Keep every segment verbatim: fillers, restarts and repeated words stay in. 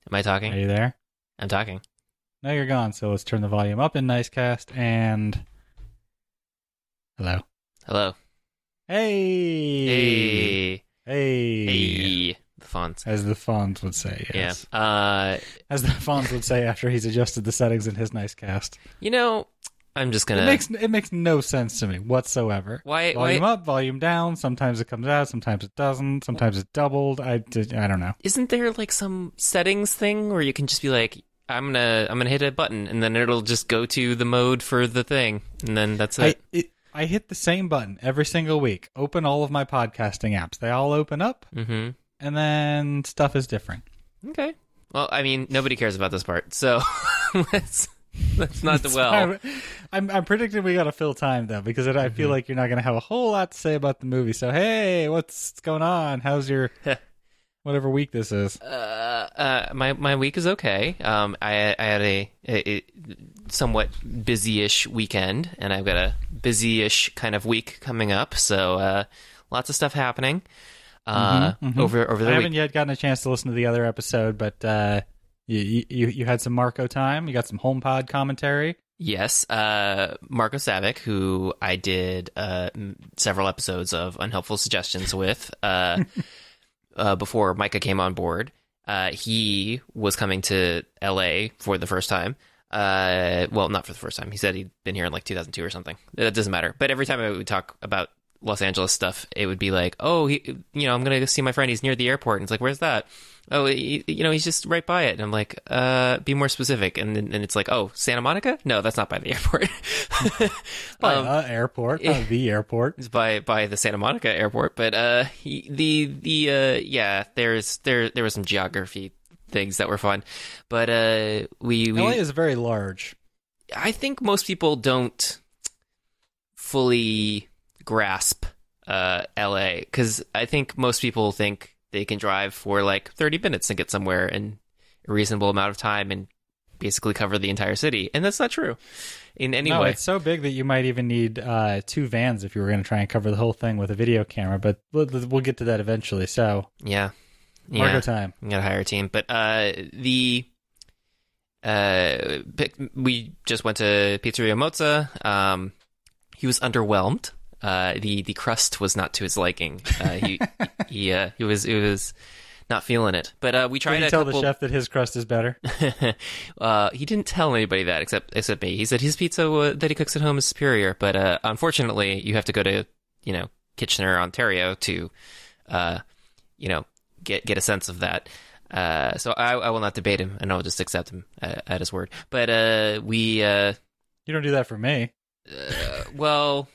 Am I talking? Are you there? I'm talking. No, you're gone. So let's turn the volume up in Nicecast and hello. Hello. Hey. Hey. Hey. Hey. The fonts. As the Fonz would say, yes. Yeah. Uh, As the Fonz would say after he's adjusted the settings in his Nicecast. you know, I'm just gonna. It makes it makes no sense to me whatsoever. Why? Volume why up, volume down. Sometimes it comes out, sometimes it doesn't. Sometimes it's doubled. I, I don't know. Isn't there like some settings thing where you can just be like, I'm gonna I'm gonna hit a button and then it'll just go to the mode for the thing and then that's I, it. it, I hit the same button every single week. Open all of my podcasting apps. They all open up, Mm-hmm. and then stuff is different. Okay. Well, I mean, nobody cares about this part, so let's let's not dwell. I'm, I'm, I'm predicting we got to fill time, though, because it, I feel Mhm. like you're not going to have a whole lot to say about the movie. So, hey, what's going on? How's your whatever week this is? Uh, uh, my my week is okay. Um, I I had a, a, a somewhat busy-ish weekend, and I've got a busy-ish kind of week coming up. So, uh, lots of stuff happening. Uh, Mhm, mhm. over over the I week. haven't yet gotten a chance to listen to the other episode, but uh, you, you you had some Marco time. You got some HomePod commentary. Yes, uh, Marco Savick, who I did uh, m- several episodes of Unhelpful Suggestions with uh, uh, before Micah came on board. Uh, he was coming to L A for the first time. Uh, well, not for the first time. He said he'd been here in like two thousand two or something. It doesn't matter. But every time I would talk about Los Angeles stuff, it would be like, oh, he, you know, I'm going to go see my friend. He's near the airport. And it's like, where's that? Oh, he, you know, he's just right by it. And I'm like, uh, be more specific. And then and it's like, oh, Santa Monica? No, that's not by the airport. By um, the airport, not the airport. it's by by the Santa Monica airport. But uh, he, the the uh, yeah, there's there there was some geography things that were fun. But uh, we we L A is very large. I think most people don't fully grasp uh, L A because I think most people think they can drive for like thirty minutes and get somewhere in a reasonable amount of time and basically cover the entire city, and that's not true in any No, way. it's so big that you might even need uh, two vans if you were going to try and cover the whole thing with a video camera. But we'll, we'll get to that eventually. So, Yeah, Marco yeah, time. you gotta hire a team. But uh, the uh, pic- we just went to Pizzeria Mozza. Um, he was underwhelmed. Uh, the the crust was not to his liking. Uh, he he uh, he was it was not feeling it. But uh, we tried Did he a tell couple. the chef that his crust is better? uh, he didn't tell anybody that except except me. He said his pizza uh, that he cooks at home is superior. But uh, unfortunately, you have to go to you know Kitchener, Ontario to uh, you know get get a sense of that. Uh, so I, I will not debate him, and I'll just accept him uh, at his word. But uh, we uh, You don't do that for me. uh, well.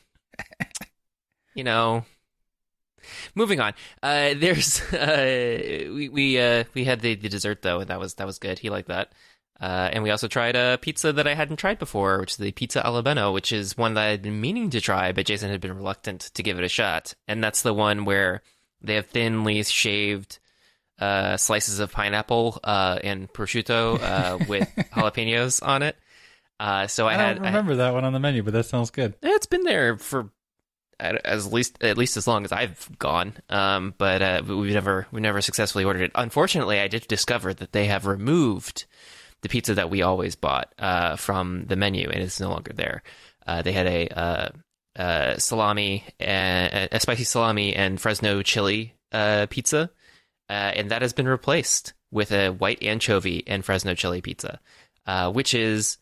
You know, moving on. Uh, there's uh, we we uh, we had the, the dessert though, and that was that was good. He liked that. Uh, and we also tried a pizza that I hadn't tried before, which is the pizza alla Beno, which is one that I'd been meaning to try, but Jason had been reluctant to give it a shot. And that's the one where they have thinly shaved uh, slices of pineapple uh, and prosciutto uh, with jalapenos on it. Uh, so I, I, had don't remember that one on the menu, but that sounds good. I, it's been there for as least at least as long as I've gone, um, but uh, we've never we never successfully ordered it. Unfortunately, I did discover that they have removed the pizza that we always bought uh, from the menu, and it's no longer there. Uh, they had a uh, uh, salami, and, a spicy salami, and Fresno chili uh, pizza, uh, and that has been replaced with a white anchovy and Fresno chili pizza, uh, which is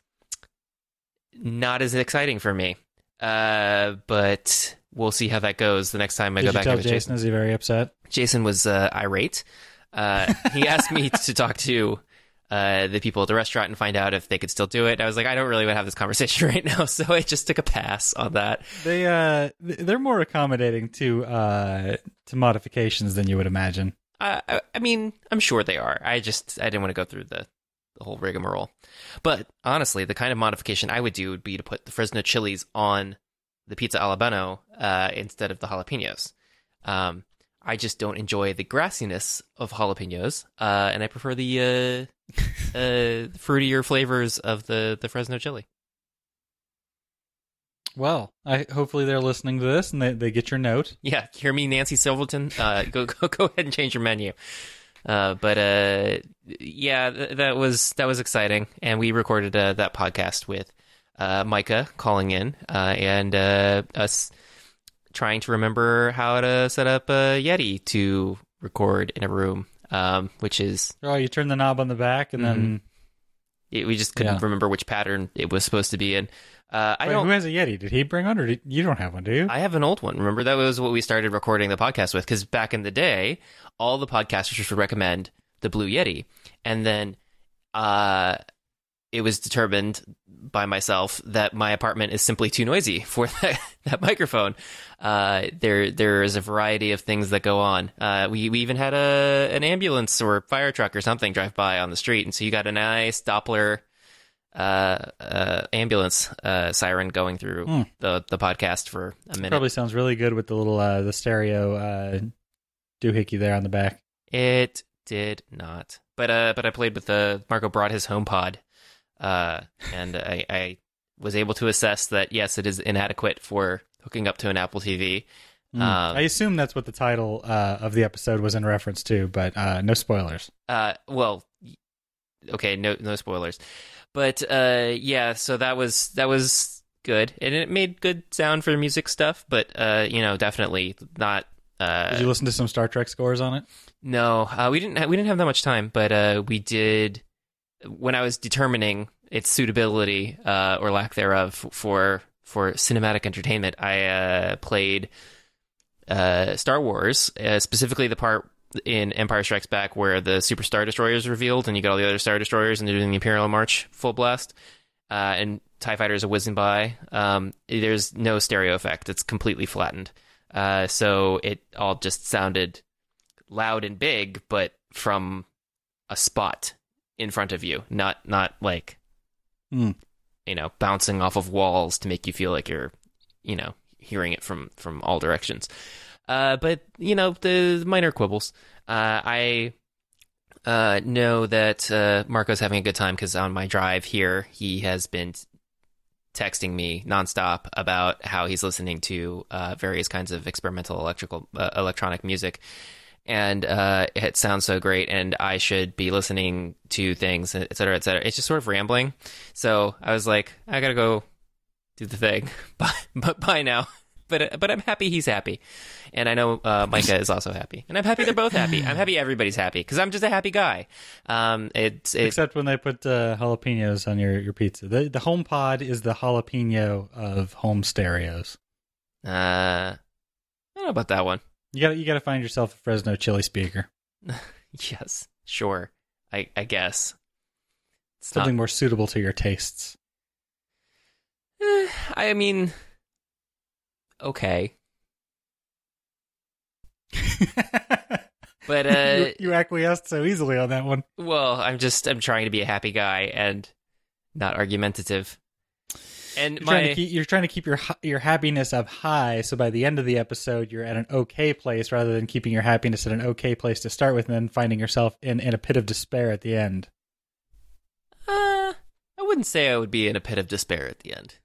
not as exciting for me. Uh, but we'll see how that goes the next time I Did go you back tell with Jason? Jason. Is he very upset? Jason was uh, irate. Uh, he asked me to talk to uh, the people at the restaurant and find out if they could still do it. I was like, I don't really want to have this conversation right now, so I just took a pass on that. They uh, they're more accommodating to uh to modifications than you would imagine. Uh, I, I mean, I'm sure they are. I just I didn't want to go through the the whole rigmarole. But honestly, the kind of modification I would do would be to put the Fresno chilies on the pizza alla Beno uh, instead of the jalapenos. Um, I just don't enjoy the grassiness of jalapenos, uh, and I prefer the uh, uh, fruitier flavors of the, the Fresno chili. Well, I hopefully they're listening to this and they, they get your note. Yeah, hear me, Nancy Silverton. Uh, go go go ahead and change your menu. Uh, but uh, yeah, th- that was that was exciting, and we recorded uh, that podcast with uh, Micah calling in uh, and uh, us trying to remember how to set up a Yeti to record in a room, um, which is Oh, you turn the knob on the back, and mm-hmm. then it, we just couldn't Yeah. remember which pattern it was supposed to be in. Uh, I Wait, don't. who has a Yeti? Did he bring one, or did, you don't have one, do you? I have an old one. Remember, that was what we started recording the podcast with, because back in the day, all the podcasters would recommend the Blue Yeti. And then uh, it was determined by myself that my apartment is simply too noisy for that, that microphone. Uh, there, there is a variety of things that go on. Uh, we, we even had a an ambulance or fire truck or something drive by on the street. And so you got a nice Doppler uh, uh, ambulance uh, siren going through Hmm. the, the podcast for a minute. Probably sounds really good with the little uh, the stereo uh, doohickey there on the back. It did not. But uh, but I played with the Marco brought his HomePod, uh, and I, I was able to assess that yes, it is inadequate for hooking up to an Apple T V. Mm. Um, I assume that's what the title uh, of the episode was in reference to, but uh, no spoilers. Uh, well, okay, no no spoilers, but uh, yeah, so that was that was good, and it made good sound for music stuff, but uh, you know, definitely not. Uh, Did you listen to some Star Trek scores on it? No, uh, we didn't. Ha- we didn't have that much time, but uh, we did. When I was determining its suitability uh, or lack thereof for for cinematic entertainment, I uh, played uh, Star Wars, uh, specifically the part in Empire Strikes Back where the Super Star Destroyer is revealed, and you got all the other Star Destroyers, and they're doing the Imperial March full blast, uh, and TIE fighters are whizzing by. Um, there's no stereo effect; it's completely flattened, uh, so it all just sounded loud and big, but from a spot in front of you, not not like Mm. you know, bouncing off of walls to make you feel like you're, you know, hearing it from from all directions. Uh, but you know, the minor quibbles. Uh, I uh, know that uh, Marco's having a good time because on my drive here, he has been texting me nonstop about how he's listening to uh, various kinds of experimental electrical uh, electronic music. And uh, it sounds so great, and I should be listening to things, et cetera, et cetera. It's just sort of rambling. So I was like, I gotta go do the thing. Bye, but bye now. But but I'm happy he's happy, and I know uh, Micah is also happy, and I'm happy they're both happy. I'm happy everybody's happy because I'm just a happy guy. Um, it's it, Except when they put uh, jalapenos on your, your pizza. The the HomePod is the jalapeno of home stereos. uh, I don't know about that one. You got you got to find yourself a Fresno chili speaker, Yes, sure. I I guess it's something not, more suitable to your tastes. eh, I mean, okay. But uh, you, you acquiesced so easily on that one. well, I'm just I'm trying to be a happy guy and not argumentative. And You're, my trying to keep, you're trying to keep your hi- your happiness up high, so by the end of the episode, you're at an okay place, rather than keeping your happiness at an okay place to start with, and then finding yourself in, in a pit of despair at the end. uh, I wouldn't say I would be in a pit of despair at the end.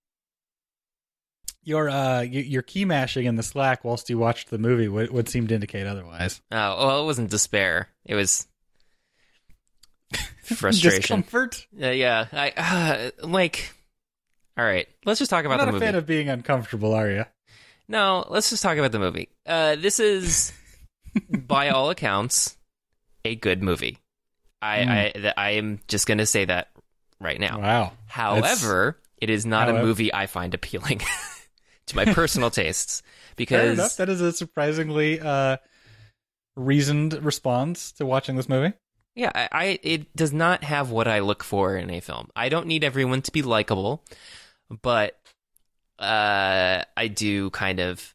Your uh, y- your key mashing in the Slack whilst you watched the movie would, would seem to indicate otherwise. Oh, well, it wasn't despair. It was frustration. Discomfort. Uh, yeah, I uh, like. All right, let's just talk You're about not the a movie. fan of being uncomfortable, are you? No, let's just talk about the movie. Uh, this is, by all accounts, a good movie. I Mm. I, th- I am just going to say that right now. Wow. However, it is not However- a movie I find appealing to my personal tastes Fair enough. because That is a surprisingly uh, reasoned response to watching this movie. yeah, I, I it does not have what I look for in a film. I don't need everyone to be likable, but uh, I do kind of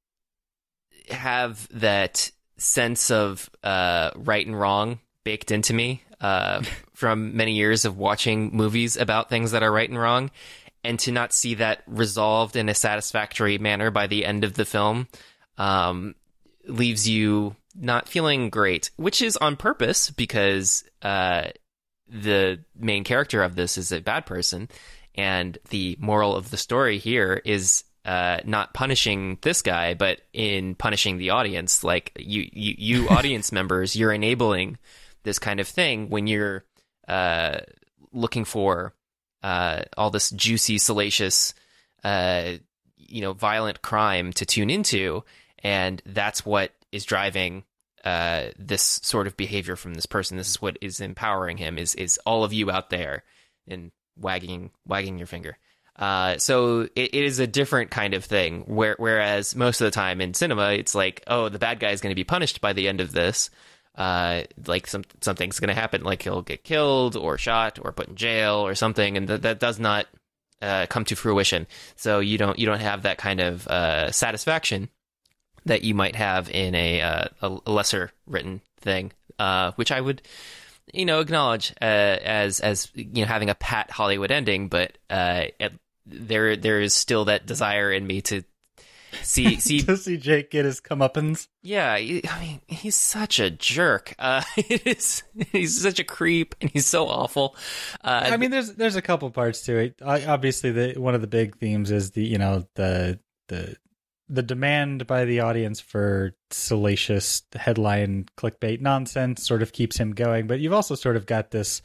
have that sense of uh, right and wrong baked into me uh, from many years of watching movies about things that are right and wrong, and to not see that resolved in a satisfactory manner by the end of the film um, leaves you not feeling great, which is on purpose because uh, the main character of this is a bad person, and the moral of the story here is uh, not punishing this guy, but in punishing the audience. Like you, you, you audience members, you're enabling this kind of thing when you're uh, looking for uh, all this juicy, salacious, uh, you know, violent crime to tune into, and that's what is driving uh, this sort of behavior from this person. This is what is empowering him. Is is all of you out there and wagging wagging your finger. Uh, so it, it is a different kind of thing. Where, whereas most of the time in cinema, it's like, oh, the bad guy is going to be punished by the end of this. Uh, like some something's going to happen, like he'll get killed or shot or put in jail or something, and th- that does not uh, come to fruition. So you don't you don't have that kind of uh, satisfaction that you might have in a, uh, a lesser written thing, uh, which I would, you know, acknowledge uh, as as you know having a pat Hollywood ending, but uh, it, there there is still that desire in me to see see to see Jake get his comeuppance. Yeah, I mean, he's such a jerk. Uh, it is, he's such a creep, and he's so awful. Uh, I mean, there's there's a couple parts to it. Obviously, the one of the big themes is the you know the the the demand by the audience for salacious headline clickbait nonsense sort of keeps him going. But you've also sort of got this.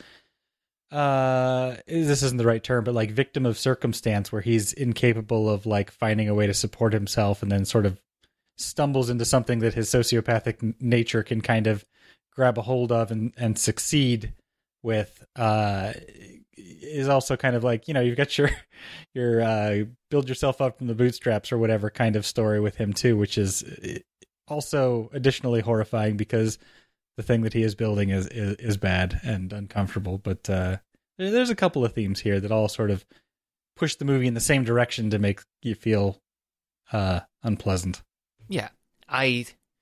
Uh, this isn't the right term, but like victim of circumstance, where he's incapable of like finding a way to support himself, and then sort of stumbles into something that his sociopathic nature can kind of grab a hold of and, and succeed with. Uh, is also kind of like, you know, you've got your your uh, build yourself up from the bootstraps or whatever kind of story with him too, which is also additionally horrifying because the thing that he is building is, is, is bad and uncomfortable. But uh, there's a couple of themes here that all sort of push the movie in the same direction to make you feel uh, unpleasant. Yeah, I,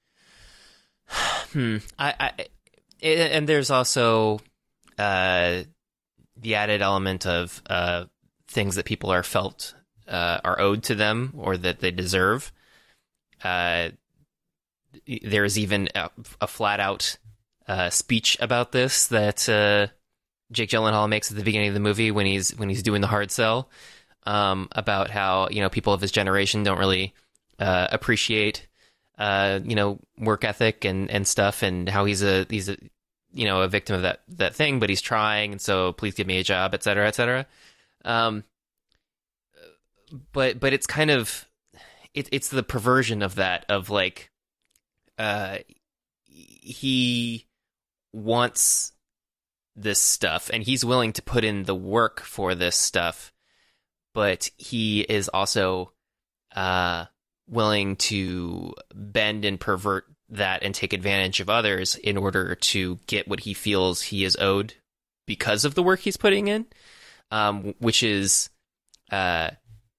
hmm, I, I, and there's also uh, the added element of uh, things that people are felt uh, are owed to them or that they deserve. Uh, there is even a, a flat out uh, speech about this that uh, Jake Gyllenhaal makes at the beginning of the movie when he's when he's doing the hard sell, um, about how, you know, people of his generation don't really uh, appreciate uh, you know, work ethic and, and stuff, and how he's a he's a you know a victim of that that thing, but he's trying, and so please give me a job, et cetera, et cetera. Um, but but it's kind of it, it's the perversion of that, of like uh, he wants this stuff and he's willing to put in the work for this stuff, but he is also uh, willing to bend and pervert that and take advantage of others in order to get what he feels he is owed because of the work he's putting in, um, which is uh,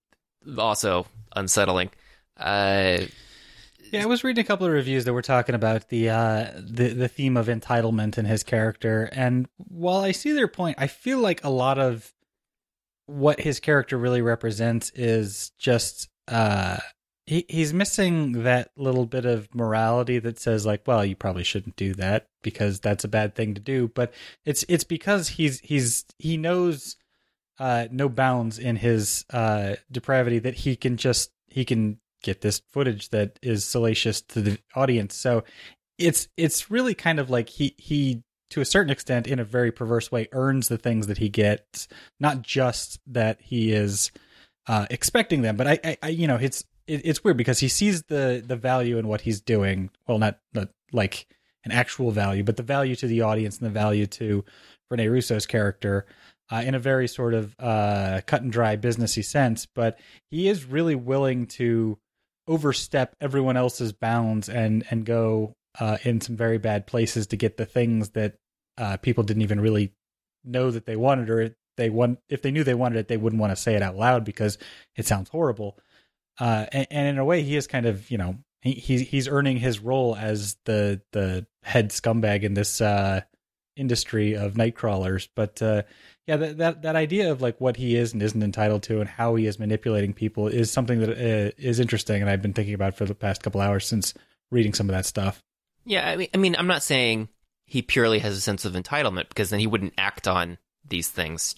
also unsettling. Uh, yeah, I was reading a couple of reviews that were talking about the uh, the the theme of entitlement in his character, and while I see their point, I feel like a lot of what his character really represents is just uh, he he's missing that little bit of morality that says like, well, you probably shouldn't do that because that's a bad thing to do. But it's it's because he's he's he knows uh, no bounds in his uh, depravity, that he can just he can get this footage that is salacious to the audience. So it's it's really kind of like he he to a certain extent, in a very perverse way, earns the things that he gets, not just that he is uh, expecting them. But I, I, I you know, it's it, it's weird because he sees the the value in what he's doing. Well, not not like an actual value, but the value to the audience and the value to Rene Russo's character uh, in a very sort of uh, cut and dry businessy sense. But he is really willing to overstep everyone else's bounds and and go uh, in some very bad places to get the things that uh, people didn't even really know that they wanted, or they want if they knew they wanted it, they wouldn't want to say it out loud because it sounds horrible. Uh, and, and in a way, he is kind of, you know, he, he he's earning his role as the the head scumbag in this uh, industry of night crawlers. But uh, yeah, that, that that idea of like what he is and isn't entitled to, and how he is manipulating people, is something that uh, is interesting, and I've been thinking about for the past couple hours since reading some of that stuff. Yeah, I mean, I mean, I'm not saying he purely has a sense of entitlement, because then he wouldn't act on these things, try to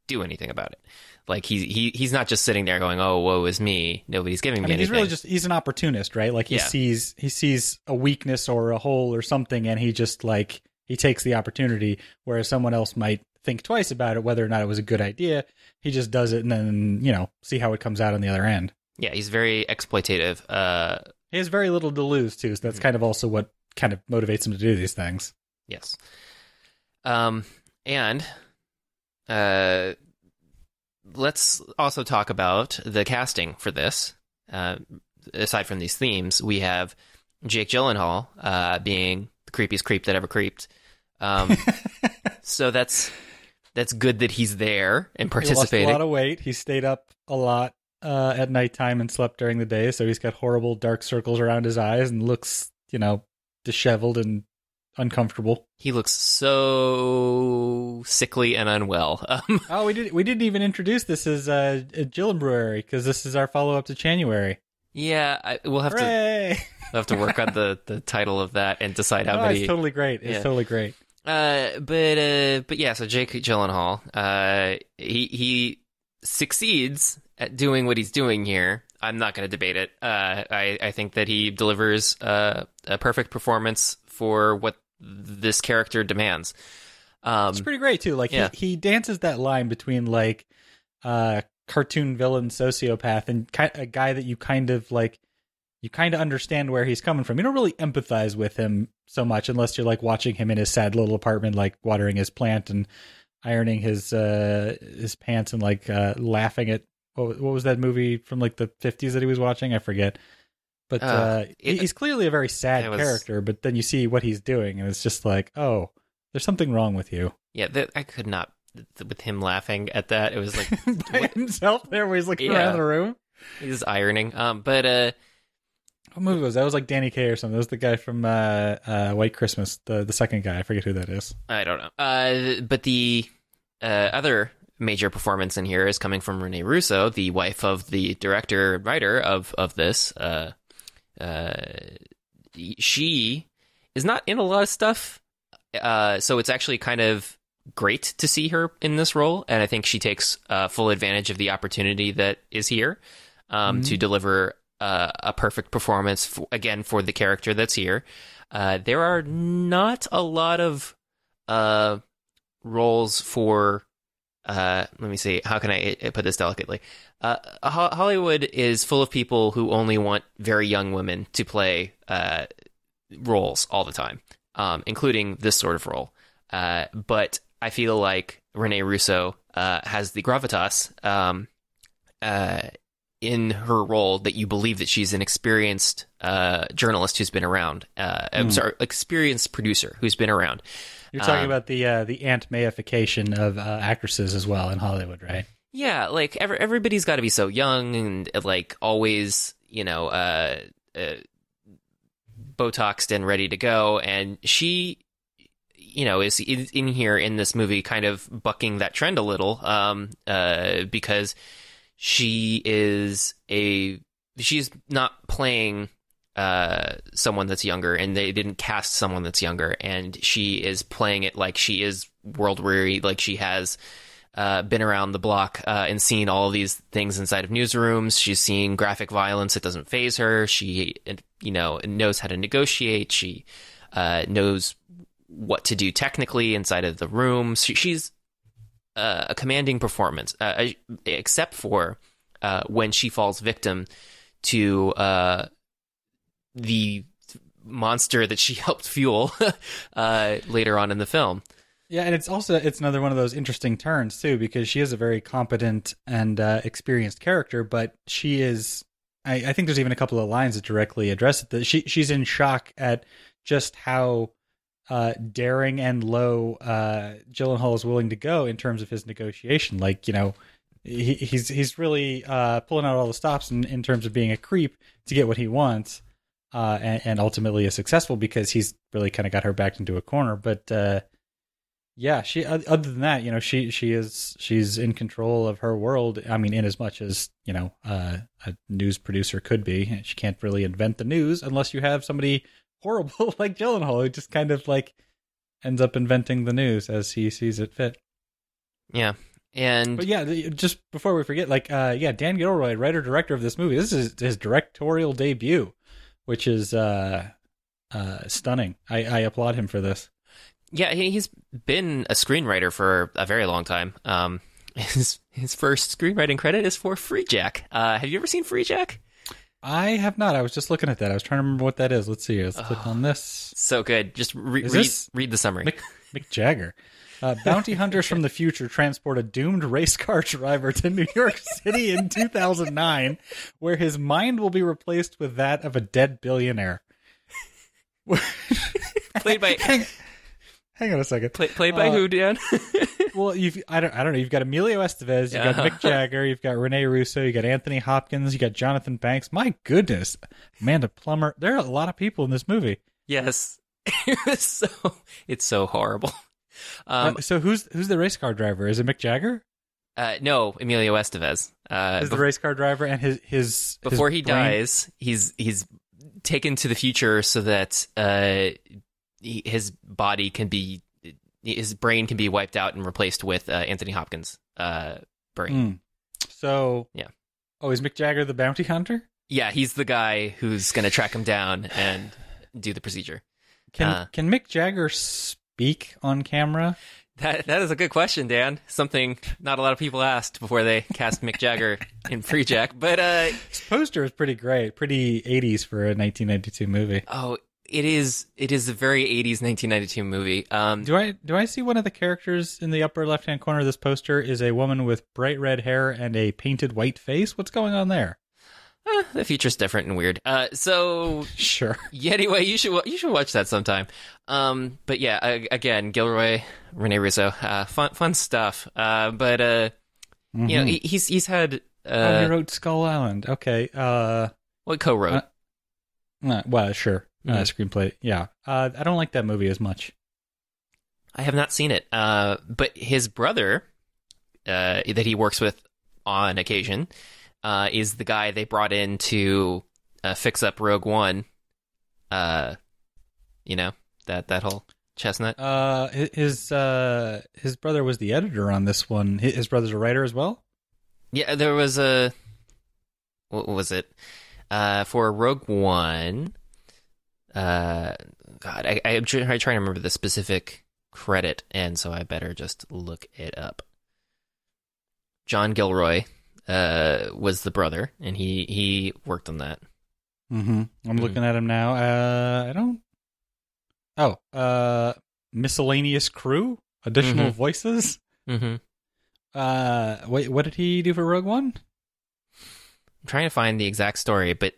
do anything about it. Like he he he's not just sitting there going, "Oh, woe is me. Nobody's giving I me mean, he's anything." really just he's an opportunist, right? Like he Yeah. sees he sees a weakness or a hole or something, and he just like he takes the opportunity. Whereas someone else might think twice about it, whether or not it was a good idea. He just does it, and then you know see how it comes out on the other end. Yeah, he's very exploitative. Uh, He has very little to lose too, so that's kind of also what kind of motivates him to do these things. yes. Um, and uh, let's also talk about the casting for this. Uh, aside from these themes, we have Jake Gyllenhaal uh, being the creepiest creep that ever creeped. Um, so that's that's good that he's there and participating. He lost a lot of weight. He stayed up a lot uh, at nighttime and slept during the day, so he's got horrible dark circles around his eyes and looks, you know, disheveled and uncomfortable. He looks so sickly and unwell. Um, Oh, we did we didn't even introduce this as uh, Gillen Brewery because this is our follow up to January. yeah, I, we'll have Hooray! to we'll have to work on the, the title of that and decide how Oh, many. it's totally great. It's Yeah. totally great. Uh, but uh, but yeah, so Jake Gyllenhaal, uh, he he succeeds at doing what he's doing here. I'm not going to debate it. Uh, I I think that he delivers uh, a perfect performance for what this character demands. Um, It's pretty great too. Like yeah. he, he dances that line between like uh cartoon villain sociopath and ki- a guy that you kind of like you kind of understand where he's coming from. You don't really empathize with him so much unless you're like watching him in his sad little apartment, like watering his plant and ironing his uh his pants and like uh laughing at what, what was that movie from like the fifties that he was watching? I forget. But Uh, uh, it- he's clearly a very sad it was- character. But then you see what he's doing, and it's just like, oh, there's something wrong with you. yeah, that, I could not with him laughing at that. It was like By what- himself there where he's looking Yeah. around the room. he's ironing. Um, but uh, What movie was that? It was like Danny Kaye or something. That was the guy from uh, uh, White Christmas, the the second guy. I forget who that is. I don't know. Uh, but the uh, other major performance in here is coming from Renee Russo, the wife of the director and writer of of this. Uh, uh, she is not in a lot of stuff, uh, so it's actually kind of great to see her in this role, and I think she takes uh, full advantage of the opportunity that is here um, Mhm. to deliver uh, a perfect performance for, again for the character that's here. Uh, there are not a lot of uh, roles for. Uh, let me see. How can I put this delicately? Uh, Ho- Hollywood is full of people who only want very young women to play uh, roles all the time, um, including this sort of role. Uh, but I feel like Renee Russo uh, has the gravitas um, uh, in her role that you believe that she's an experienced uh, journalist who's been around. Uh, I'm Mm. sorry, experienced producer who's been around. You're talking Um, about the uh, the Aunt Mayification of uh, actresses as well in Hollywood, right? Yeah, like every, everybody's got to be so young and like always, you know, uh, uh, Botoxed and ready to go. And she, you know, is in, in here in this movie, kind of bucking that trend a little, um, uh, because she is a she's not playing uh someone that's younger, and they didn't cast someone that's younger, and she is playing it like she is world weary, like she has uh been around the block uh and seen all of these things inside of newsrooms. She's seen graphic violence. It doesn't faze her. She, you know, knows how to negotiate. She uh knows what to do technically inside of the room. She, she's uh, a commanding performance, uh, except for uh when she falls victim to uh the monster that she helped fuel uh, later on in the film. Yeah, and it's also it's another one of those interesting turns too, because she is a very competent and uh, experienced character, but she is. I, I think there's even a couple of lines that directly address it. That she she's in shock at just how uh, daring and low uh, Gyllenhaal is willing to go in terms of his negotiation. Like, you know, he, he's he's really uh, pulling out all the stops in, in terms of being a creep to get what he wants. Uh, and, and ultimately is successful because he's really kind of got her backed into a corner. But uh, yeah, she. Other than that, you know, she she is she's in control of her world. I mean, in as much as you know, uh, a news producer could be. She can't really invent the news unless you have somebody horrible like Gyllenhaal who just kind of like ends up inventing the news as he sees it fit. Yeah, And But yeah, the- just before we forget, like, uh, yeah, Dan Gilroy, writer director of this movie. This is his directorial debut, which is uh, uh, stunning. I, I applaud him for this. yeah, he, he's been a screenwriter for a very long time. Um, his his first screenwriting credit is for Free Jack. Uh, have you ever seen Free Jack? I have not. I was just looking at that. I was trying to remember what that is. Let's see. Let's Oh, click on this. So good. Just re- Is read this read the summary. Mick, Mick Jagger. Uh, bounty hunters from the future transport a doomed race car driver to New York City in two thousand nine, where his mind will be replaced with that of a dead billionaire. Played by hang, hang on a second. play, played by Uh, who, Dan? Well, you've I don't I don't know. You've got Emilio Estevez, you've got Uh-huh. Mick Jagger, you've got Rene Russo, you got Anthony Hopkins, you got Jonathan Banks. My goodness, Amanda Plummer. There are a lot of people in this movie. Yes. It's so it's so horrible. Um, Uh, so who's who's the race car driver? Is it Mick Jagger? uh, no, Emilio Estevez. Uh, Is bef- the race car driver and his his before his he brain- dies, he's he's taken to the future so that uh, he, his body can be his brain can be wiped out and replaced with uh, Anthony Hopkins' uh, brain. Mm. So Yeah. Oh, is Mick Jagger the bounty hunter? Yeah, he's the guy who's going to track him down and do the procedure. Can Uh. can Mick Jagger speak on camera? That that is a good question, Dan. Something not a lot of people asked before they cast Mick Jagger in Free Jack. But uh, This poster is pretty great, pretty eighties for a nineteen ninety-two movie. oh, it is it is a very eighties nineteen ninety-two movie. Um, Do I do I see one of the characters in the upper left hand corner of this poster is a woman with bright red hair and a painted white face? What's going on there? eh, the future's different and weird. Uh, so Sure. yeah, anyway, you should wa- you should watch that sometime. Um, but yeah, uh, again, Gilroy, Rene Russo, uh, fun fun stuff. Uh, but uh, you know, he, he's he's had oh, he uh, wrote Skull Island. Okay. Uh, what co-wrote. Uh, uh, well, sure. Uh, Mhm. screenplay. Yeah. Uh, I don't like that movie as much. I have not seen it. Uh, but his brother, uh, that he works with on occasion, uh, is the guy they brought in to uh, fix up Rogue One. Uh, you know that that whole chestnut. Uh, hi- his uh, his brother was the editor on this one. Hi- His brother's a writer as well. Yeah, there was a what was it uh, for Rogue One? Uh, God, I, I'm try- I'm trying to remember the specific credit, and so I better just look it up. John Gilroy uh, was the brother, and he he worked on that. Mm-hmm. I'm looking at him now. Uh, I don't. Oh, uh, miscellaneous crew, additional Mhm. voices. Mm-hmm. Uh, wait, what did he do for Rogue One? I'm trying to find the exact story, but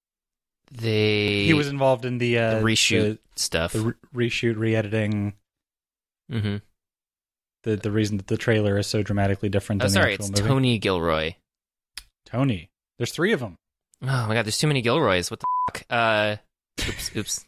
they He was involved in the, uh, the reshoot the, stuff. the re- reshoot, re-editing. mm-hmm. The the reason that the trailer is so dramatically different Oh, than sorry, the it's actual movie. Tony Gilroy. Tony. There's three of them. Oh my god, there's too many Gilroys. What the fuck? Uh, oops, oops.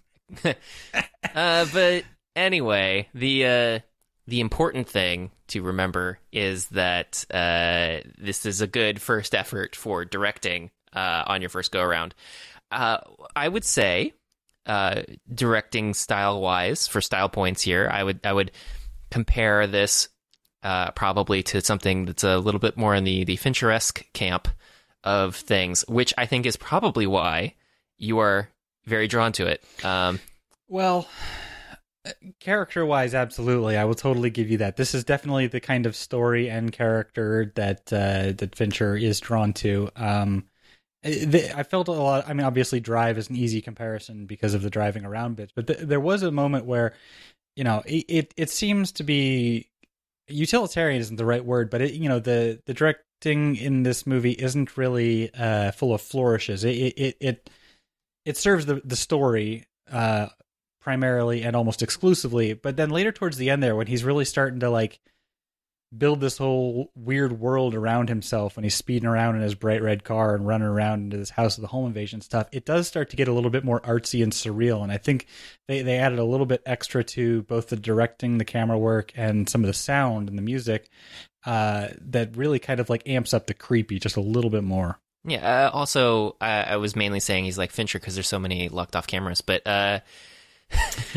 uh, but anyway, the uh, the important thing to remember is that uh, this is a good first effort for directing uh, on your first go around. Uh, I would say, uh, directing style wise, for style points here, I would I would compare this uh, probably to something that's a little bit more in the the Fincher-esque camp of things, which I think is probably why you are very drawn to it. Um, Well, character-wise, absolutely, I will totally give you that. This is definitely the kind of story and character that uh, that Fincher is drawn to. Um, the, I felt a lot. I mean, obviously, Drive is an easy comparison because of the driving around bits, but th- there was a moment where, you know, it, it it seems to be utilitarian isn't the right word, but it you know the the directing in this movie isn't really uh, full of flourishes. It it it it, it serves the the story. Uh, primarily and almost exclusively, but then later towards the end there, when he's really starting to like build this whole weird world around himself, when he's speeding around in his bright red car and running around into this house of the home invasion stuff, it does start to get a little bit more artsy and surreal. And I think they, they added a little bit extra to both the directing, the camera work, and some of the sound and the music uh, that really kind of like amps up the creepy just a little bit more. yeah. Uh, also, I, I was mainly saying he's like Fincher because there's so many locked off cameras, but uh,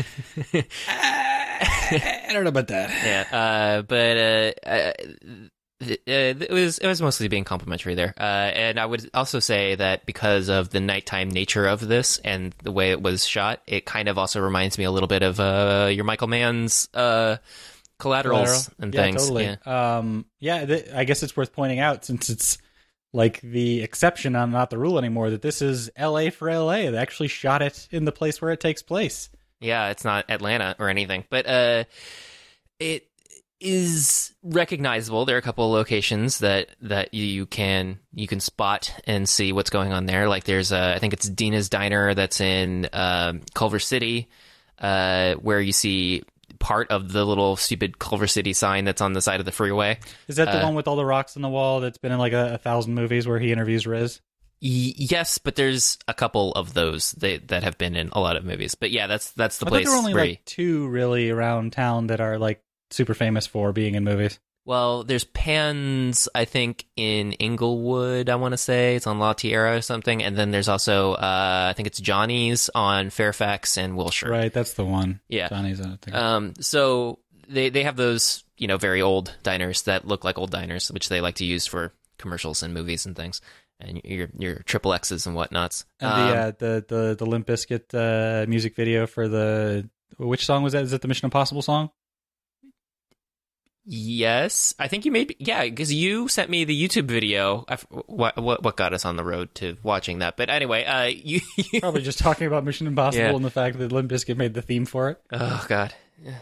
I don't know about that. yeah. Uh, but uh, uh, It, it was it was mostly being complimentary there, uh, and I would also say that because of the nighttime nature of this and the way it was shot, it kind of also reminds me a little bit of uh, your Michael Mann's uh, Collaterals Collateral. and yeah, things. Totally. Yeah, Um, yeah. Th- I guess it's worth pointing out, since it's like the exception and not the rule anymore, that this is L A for L A. They actually shot it in the place where it takes place. yeah, it's not Atlanta or anything, but uh, it is recognizable. There are a couple of locations that that you, you can you can spot and see what's going on there. Like there's a, I think it's Dina's Diner that's in um, Culver City, uh, where you see part of the little stupid Culver City sign that's on the side of the freeway. Is that the Uh, one with all the rocks on the wall that's been in like a, a thousand movies where he interviews Riz? Y- yes, but there's a couple of those that that have been in a lot of movies. But yeah, that's that's the I place thought there were only where like you- two really around town that are like super famous for being in movies. well, there's Pan's, I think, in Inglewood, I want to say. It's on La Tierra or something. And then there's also, uh, I think it's Johnny's on Fairfax and Wilshire. Right, that's the one. Yeah. Johnny's on it. Um, so they, they have those, you know, very old diners that look like old diners, which they like to use for commercials and movies and things. And your your triple X's and whatnots. And Um, the, uh, the the the Limp Bizkit uh, music video for the, which song was that? Is it the Mission Impossible song? Yes, I think you made yeah, because you sent me the YouTube video. I f what what what got us on the road to watching that? But anyway, uh, you Probably just talking about Mission Impossible Yeah. and the fact that Limp Bizkit made the theme for it. oh god,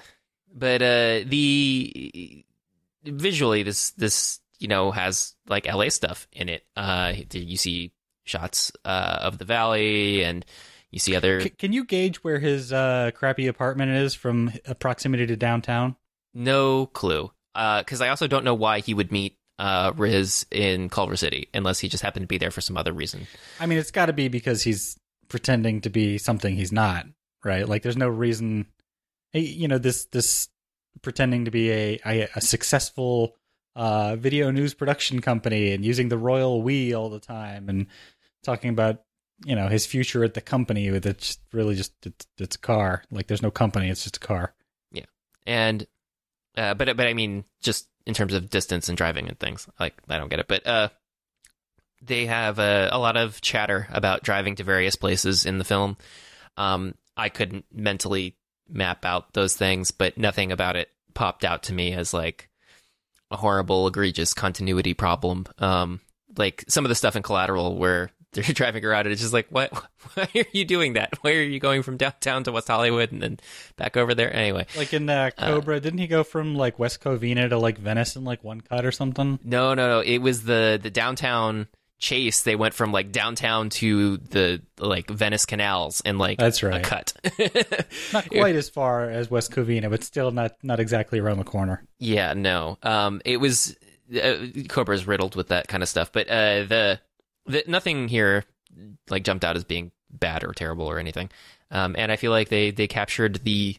but uh, the visually this this you know has like L A stuff in it. Uh, you see shots uh of the valley and you see other C- can you gauge where his uh, crappy apartment is from uh, proximity to downtown? no clue. Uh, because I also don't know why he would meet uh Riz in Culver City unless he just happened to be there for some other reason. I mean, it's got to be because he's pretending to be something he's not, right? Like, there's no reason, you know, this this pretending to be a a, a successful uh, video news production company and using the royal we all the time and talking about, you know, his future at the company with it's really just it's, it's a car. Like, there's no company; it's just a car. Yeah, and uh, but but I mean, just in terms of distance and driving and things, like I don't get it. But uh, they have a, a lot of chatter about driving to various places in the film. Um, I couldn't mentally map out those things, but nothing about it popped out to me as like a horrible, egregious continuity problem. Um, like some of the stuff in Collateral where they're driving around and it's just like, what? Why are you doing that? Why are you going from downtown to West Hollywood and then back over there? Anyway, Like in uh, Cobra, didn't he go from like West Covina to like Venice in like one cut or something? no, no, no. It was the the downtown chase. They went from like downtown to the like Venice canals in like That's a right. cut. Not quite as far as West Covina, but still not not exactly around the corner. Yeah, no. Um, it was uh, Cobra's riddled with that kind of stuff, but uh, the the nothing here like jumped out as being bad or terrible or anything. Um, and I feel like they they captured the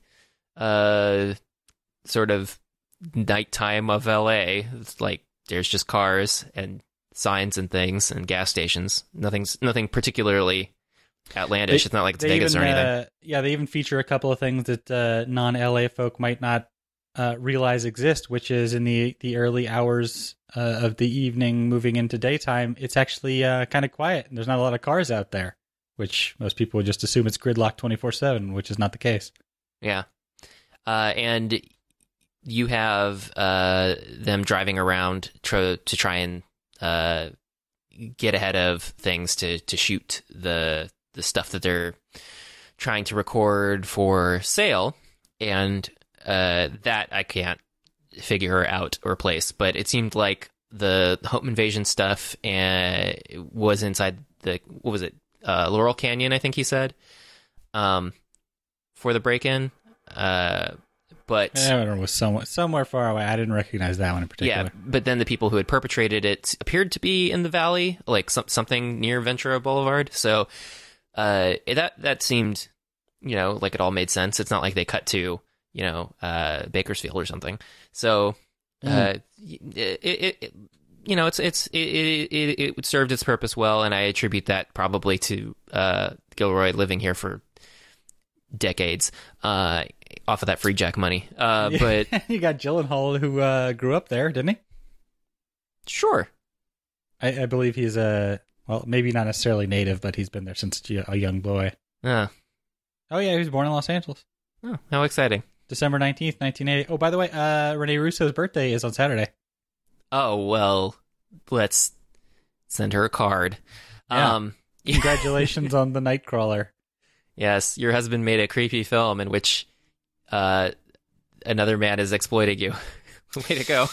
uh sort of nighttime of L A. It's like there's just cars and signs and things and gas stations. Nothing's nothing particularly outlandish. They- it's not like it's They Vegas even, or anything. uh, yeah, they even feature a couple of things that uh, non-L A folk might not uh, realize exist, which is in the the early hours uh, of the evening, moving into daytime. It's actually uh, kind of quiet. There's not a lot of cars out there, which most people would just assume it's gridlocked twenty-four seven, which is not the case. Yeah. Uh, and you have uh, them driving around tr- to try and uh, get ahead of things to, to shoot the the stuff that they're trying to record for sale. And uh, that I can't figure out or place. But it seemed like the home invasion stuff uh, was inside the, what was it, uh, Laurel Canyon, I think he said, um, for the break-in. Uh, but I don't know, it was somewhere somewhere far away. I didn't recognize that one in particular. yeah, but then the people who had perpetrated it appeared to be in the valley, like some, something near Ventura Boulevard. So uh, that that seemed, you know, like it all made sense. It's not like they cut to, you know, uh, Bakersfield or something. So uh, it, it, it, you know, it's it's it, it it served its purpose well, and I attribute that probably to uh, Gilroy living here for decades uh, off of that free Jack money. Uh, but you got Gyllenhaal who uh, grew up there, didn't he? Sure. I, I believe he's a, well, maybe not necessarily native, but he's been there since a young boy. Uh, Oh, yeah, he was born in Los Angeles. oh, how exciting. December nineteenth, nineteen eighty. Oh, by the way, uh, Rene Russo's birthday is on Saturday. Oh, well, let's send her a card. Yeah. Um, Congratulations on the Nightcrawler. yes, your husband made a creepy film in which uh, another man is exploiting you. Way to go.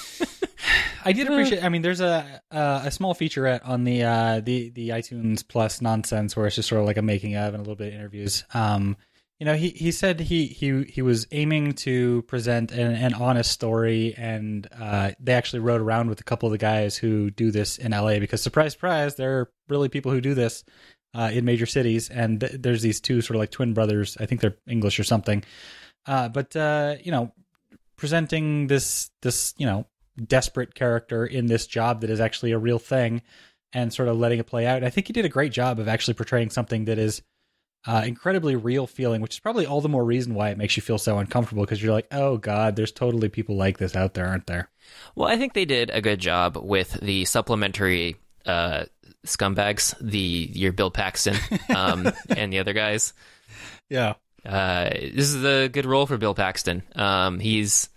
I did appreciate. I mean, there's a uh, a small featurette on the uh, the the iTunes Plus nonsense where it's just sort of like a making of and a little bit of interviews. Um, you know, he, he said he, he he was aiming to present an, an honest story, and uh, they actually rode around with a couple of the guys who do this in L A because surprise, surprise, there are really people who do this uh, in major cities, and th- there's these two sort of like twin brothers. I think they're English or something, uh, but uh, you know, presenting this this you know. desperate character in this job that is actually a real thing and sort of letting it play out. And I think he did a great job of actually portraying something that is uh, incredibly real feeling, which is probably all the more reason why it makes you feel so uncomfortable because you're like, oh God, there's totally people like this out there, aren't there? Well, I think they did a good job with the supplementary uh, scumbags, the your Bill Paxton um, and the other guys. Yeah. Uh, this is a good role for Bill Paxton. Um, he's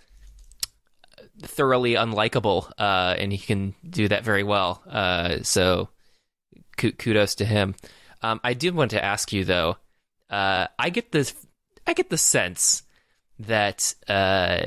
thoroughly unlikable, uh, and he can do that very well. Uh, so kudos to him. Um, I did want to ask you though. Uh, I get this. I get the sense that uh,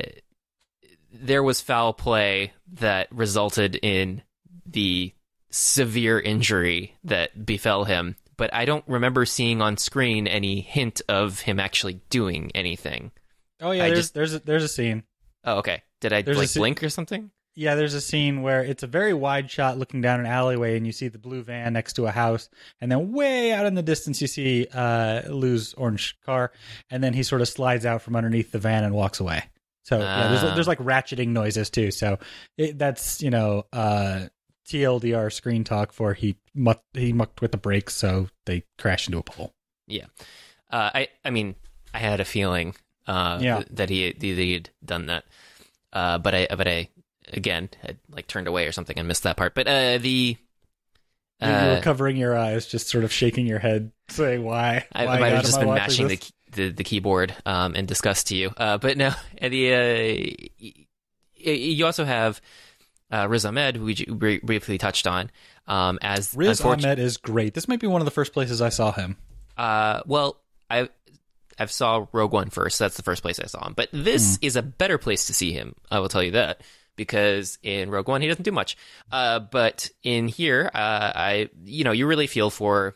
there was foul play that resulted in the severe injury that befell him, but I don't remember seeing on screen any hint of him actually doing anything. Oh yeah, I there's just- there's a, there's a scene. Oh, okay. Did I There's a like se- blink or something? Yeah, there's a scene where it's a very wide shot looking down an alleyway, and you see the blue van next to a house, and then way out in the distance you see uh, Lou's orange car, and then he sort of slides out from underneath the van and walks away. So yeah, there's Ah. there's like ratcheting noises too. So it, that's you know uh, T L D R screen talk for he mucked, he mucked with the brakes, so they crashed into a pole. Yeah. Uh, I I mean, I had a feeling uh, Yeah. th- that he that he had done that, uh, but I but I again had like turned away or something and missed that part. But uh, the You- you uh, were covering your eyes, just sort of shaking your head, saying why. I, why I might God have just am I been watching mashing the, this? key- the the keyboard um, in disgust to you. Uh, but no, the uh, y- you also have uh, Riz Ahmed, who we j- br- briefly touched on, um, as Riz unfortunate- Ahmed is great. This might be one of the first places I saw him. Uh, well, I I saw Rogue One first. That's the first place I saw him. But this is a better place to see him. I will tell you that, because in Rogue One he doesn't do much. Uh, but in here, uh, I you know you really feel for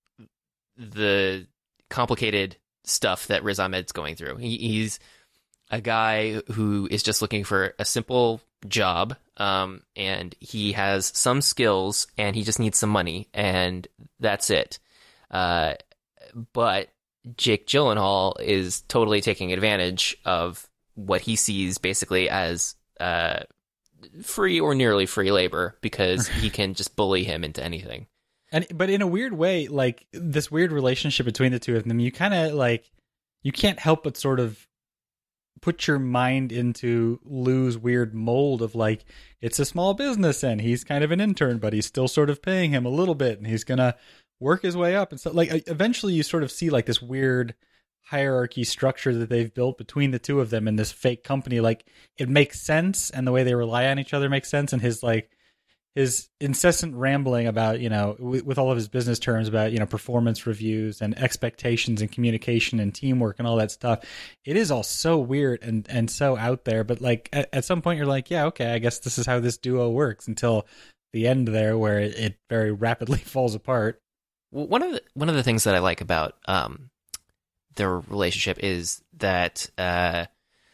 the complicated stuff that Riz Ahmed's going through. He, he's a guy who is just looking for a simple job, um, and he has some skills, and he just needs some money, and that's it. Uh, but Jake Gyllenhaal is totally taking advantage of what he sees basically as uh, free or nearly free labor, because he can just bully him into anything. And but in a weird way, like this weird relationship between the two of them, you kind of like you can't help but sort of put your mind into Lou's weird mold of like it's a small business and he's kind of an intern, but he's still sort of paying him a little bit, and he's gonna work his way up and so like eventually you sort of see like this weird hierarchy structure that they've built between the two of them in this fake company. Like it makes sense, and the way they rely on each other makes sense, and his like his incessant rambling about, you know, with, with all of his business terms about, you know, performance reviews and expectations and communication and teamwork and all that stuff. It is all so weird and, and so out there. But like at, at some point you're like, yeah, okay, I guess this is how this duo works, until the end there where it, it very rapidly falls apart. Well, one of the one of the things that I like about um, their relationship is that uh,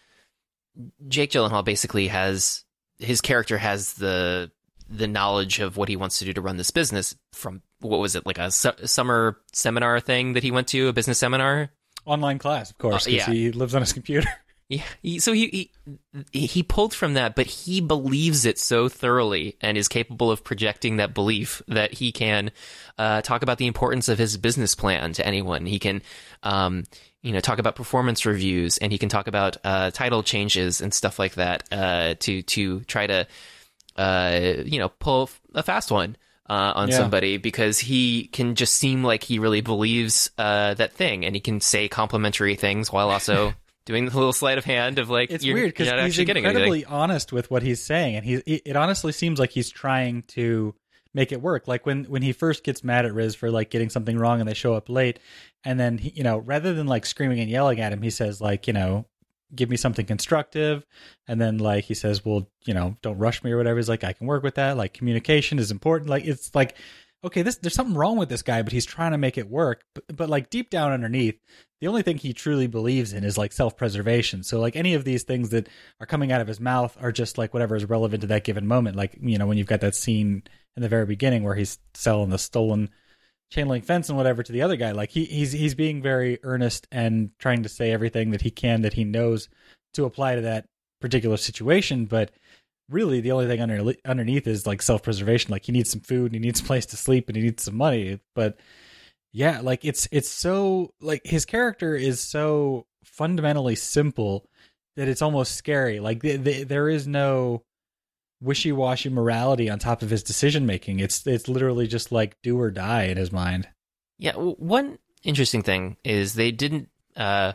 Jake Gyllenhaal basically has his character has the the knowledge of what he wants to do to run this business from, what was it, like a su- summer seminar thing that he went to, a business seminar? Online class, of course, Uh, because yeah. he lives on his computer. Yeah, he, so he, he he pulled from that, but he believes it so thoroughly and is capable of projecting that belief that he can uh, talk about the importance of his business plan to anyone. He can, um, you know, talk about performance reviews, and he can talk about uh, title changes and stuff like that uh, to to try to uh, you know, pull a fast one uh, on Yeah. somebody because he can just seem like he really believes uh, that thing, and he can say complimentary things while also doing the little sleight of hand of like, It's you're, weird because you're not he's actually getting incredibly anything. honest with what he's saying, and he it it honestly seems like he's trying to make it work. Like when when he first gets mad at Riz for like getting something wrong and they show up late, and then he, you know, rather than like screaming and yelling at him, he says like, you know, give me something constructive, and then like he says, well, you know, don't rush me or whatever. He's like, I can work with that. Like communication is important. Like it's like, okay, this there's something wrong with this guy, but he's trying to make it work. But, but like deep down underneath, the only thing he truly believes in is like self-preservation. So like any of these things that are coming out of his mouth are just like whatever is relevant to that given moment. Like, you know, when you've got that scene in the very beginning where he's selling the stolen chain link fence and whatever to the other guy, like he, he's he's being very earnest and trying to say everything that he can that he knows to apply to that particular situation. But really, the only thing under, underneath is like self-preservation. Like he needs some food, and he needs a place to sleep, and he needs some money. But yeah, like it's it's so like his character is so fundamentally simple that it's almost scary. Like the, the, there is no wishy-washy morality on top of his decision making. It's it's literally just like do or die in his mind. Yeah, w- one interesting thing is they didn't uh,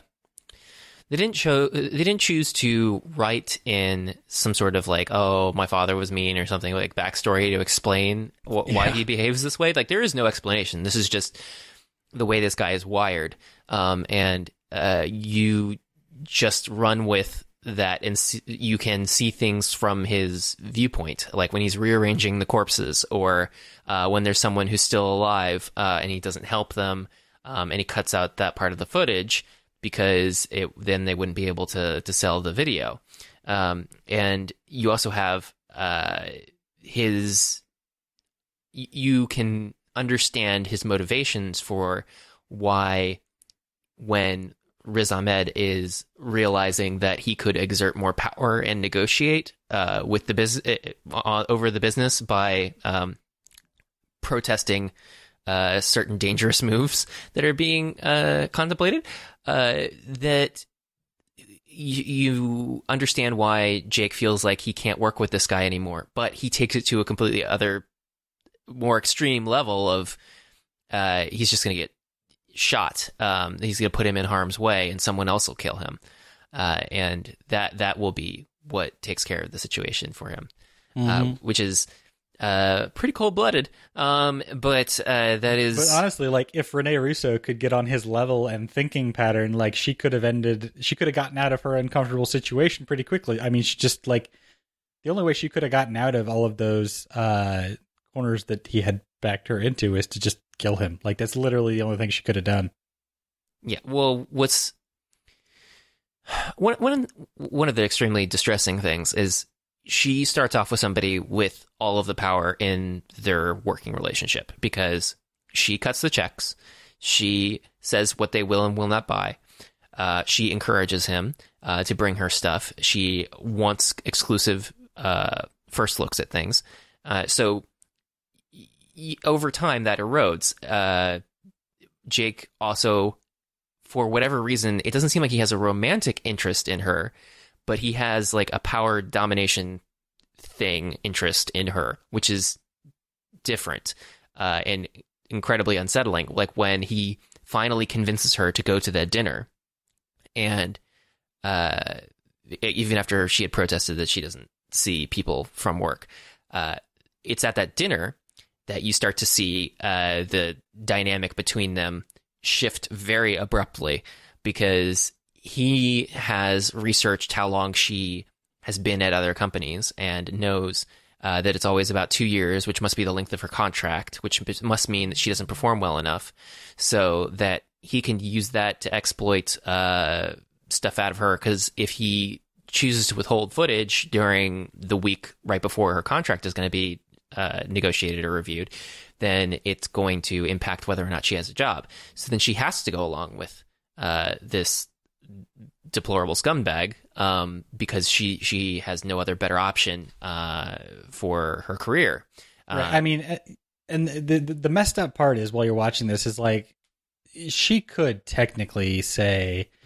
they didn't show they didn't choose to write in some sort of like, oh, my father was mean or something, like backstory to explain wh- why Yeah. he behaves this way. Like there is no explanation. This is just the way this guy is wired, um, and uh, you just run with that, and see, you can see things from his viewpoint, like when he's rearranging the corpses, or uh, when there's someone who's still alive uh, and he doesn't help them, um, and he cuts out that part of the footage because it then they wouldn't be able to to sell the video. Um, and you also have uh, his. y- You can understand his motivations for why, when Riz Ahmed is realizing that he could exert more power and negotiate uh, with the business uh, over the business by um, protesting uh, certain dangerous moves that are being uh, contemplated, uh, that y- you understand why Jake feels like he can't work with this guy anymore, but he takes it to a completely other, more extreme level of uh, he's just going to get shot. Um, he's going to put him in harm's way, and someone else will kill him, uh, and that that will be what takes care of the situation for him, Mm-hmm. uh, which is uh, pretty cold blooded. Um, but uh, that is, But honestly, like if Rene Russo could get on his level and thinking pattern, like she could have ended, she could have gotten out of her uncomfortable situation pretty quickly. I mean, she just like the only way she could have gotten out of all of those uh, corners that he had backed her into is to just kill him. Like that's literally the only thing she could have done. yeah. Well, what's one one one of the extremely distressing things is she starts off with somebody with all of the power in their working relationship because she cuts the checks, she says what they will and will not buy, uh, she encourages him uh, to bring her stuff, she wants exclusive uh, first looks at things, uh, so y- over time that erodes. Uh, Jake also, for whatever reason, it doesn't seem like he has a romantic interest in her, but he has like a power domination thing interest in her, which is different uh, and incredibly unsettling. Like when he finally convinces her to go to that dinner, and uh, even after she had protested that she doesn't see people from work, uh, it's at that dinner that you start to see uh, the dynamic between them shift very abruptly, because he has researched how long she has been at other companies and knows uh, that it's always about two years, which must be the length of her contract, which must mean that she doesn't perform well enough, so that he can use that to exploit uh, stuff out of her. Because if he chooses to withhold footage during the week right before her contract is going to be uh, negotiated or reviewed, then it's going to impact whether or not she has a job. So then she has to go along with uh, this deplorable scumbag um, because she she has no other better option uh, for her career. Uh, Right. I mean, uh, and the, the the messed up part is while you're watching this is like she could technically say,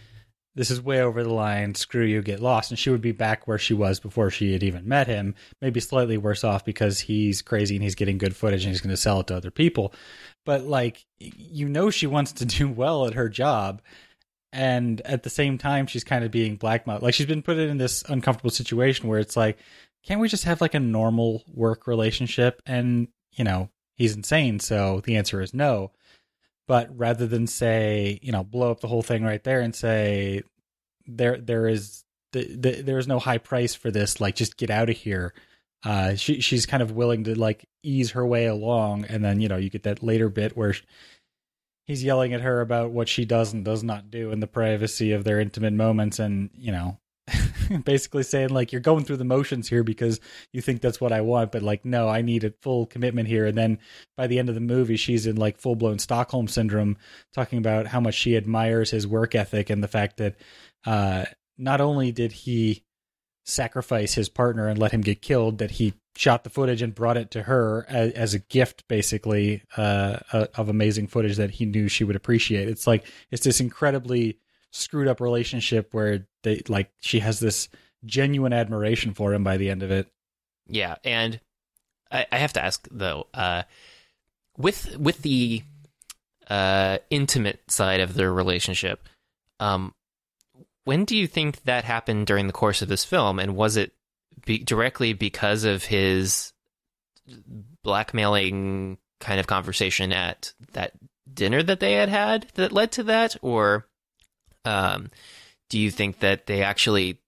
this is way over the line, screw you, get lost. And she would be back where she was before she had even met him, maybe slightly worse off because he's crazy and he's getting good footage and he's going to sell it to other people. But like, you know, she wants to do well at her job. And at the same time, she's kind of being blackmailed. Like, she's been put in this uncomfortable situation where it's like, can't we just have like a normal work relationship? And, you know, he's insane. So the answer is no. But rather than say, you know, blow up the whole thing right there and say, there, there is, the, the, there is no high price for this. Like, just get out of here. Uh, she, she's kind of willing to like ease her way along. And then, you know, you get that later bit where she, he's yelling at her about what she does and does not do in the privacy of their intimate moments. And, you know, basically saying like, you're going through the motions here because you think that's what I want, but like, no, I need a full commitment here. And then by the end of the movie, she's in like full blown Stockholm syndrome, talking about how much she admires his work ethic and the fact that uh, not only did he sacrifice his partner and let him get killed, that he shot the footage and brought it to her as, as a gift, basically, uh, uh, of amazing footage that he knew she would appreciate. It's like, it's this incredibly screwed up relationship where they like, she has this genuine admiration for him by the end of it. Yeah. And I, I have to ask though, uh, with, with the, uh, intimate side of their relationship, um, when do you think that happened during the course of this film? And was it be directly because of his blackmailing kind of conversation at that dinner that they had had that led to that? Or um, do you think that they actually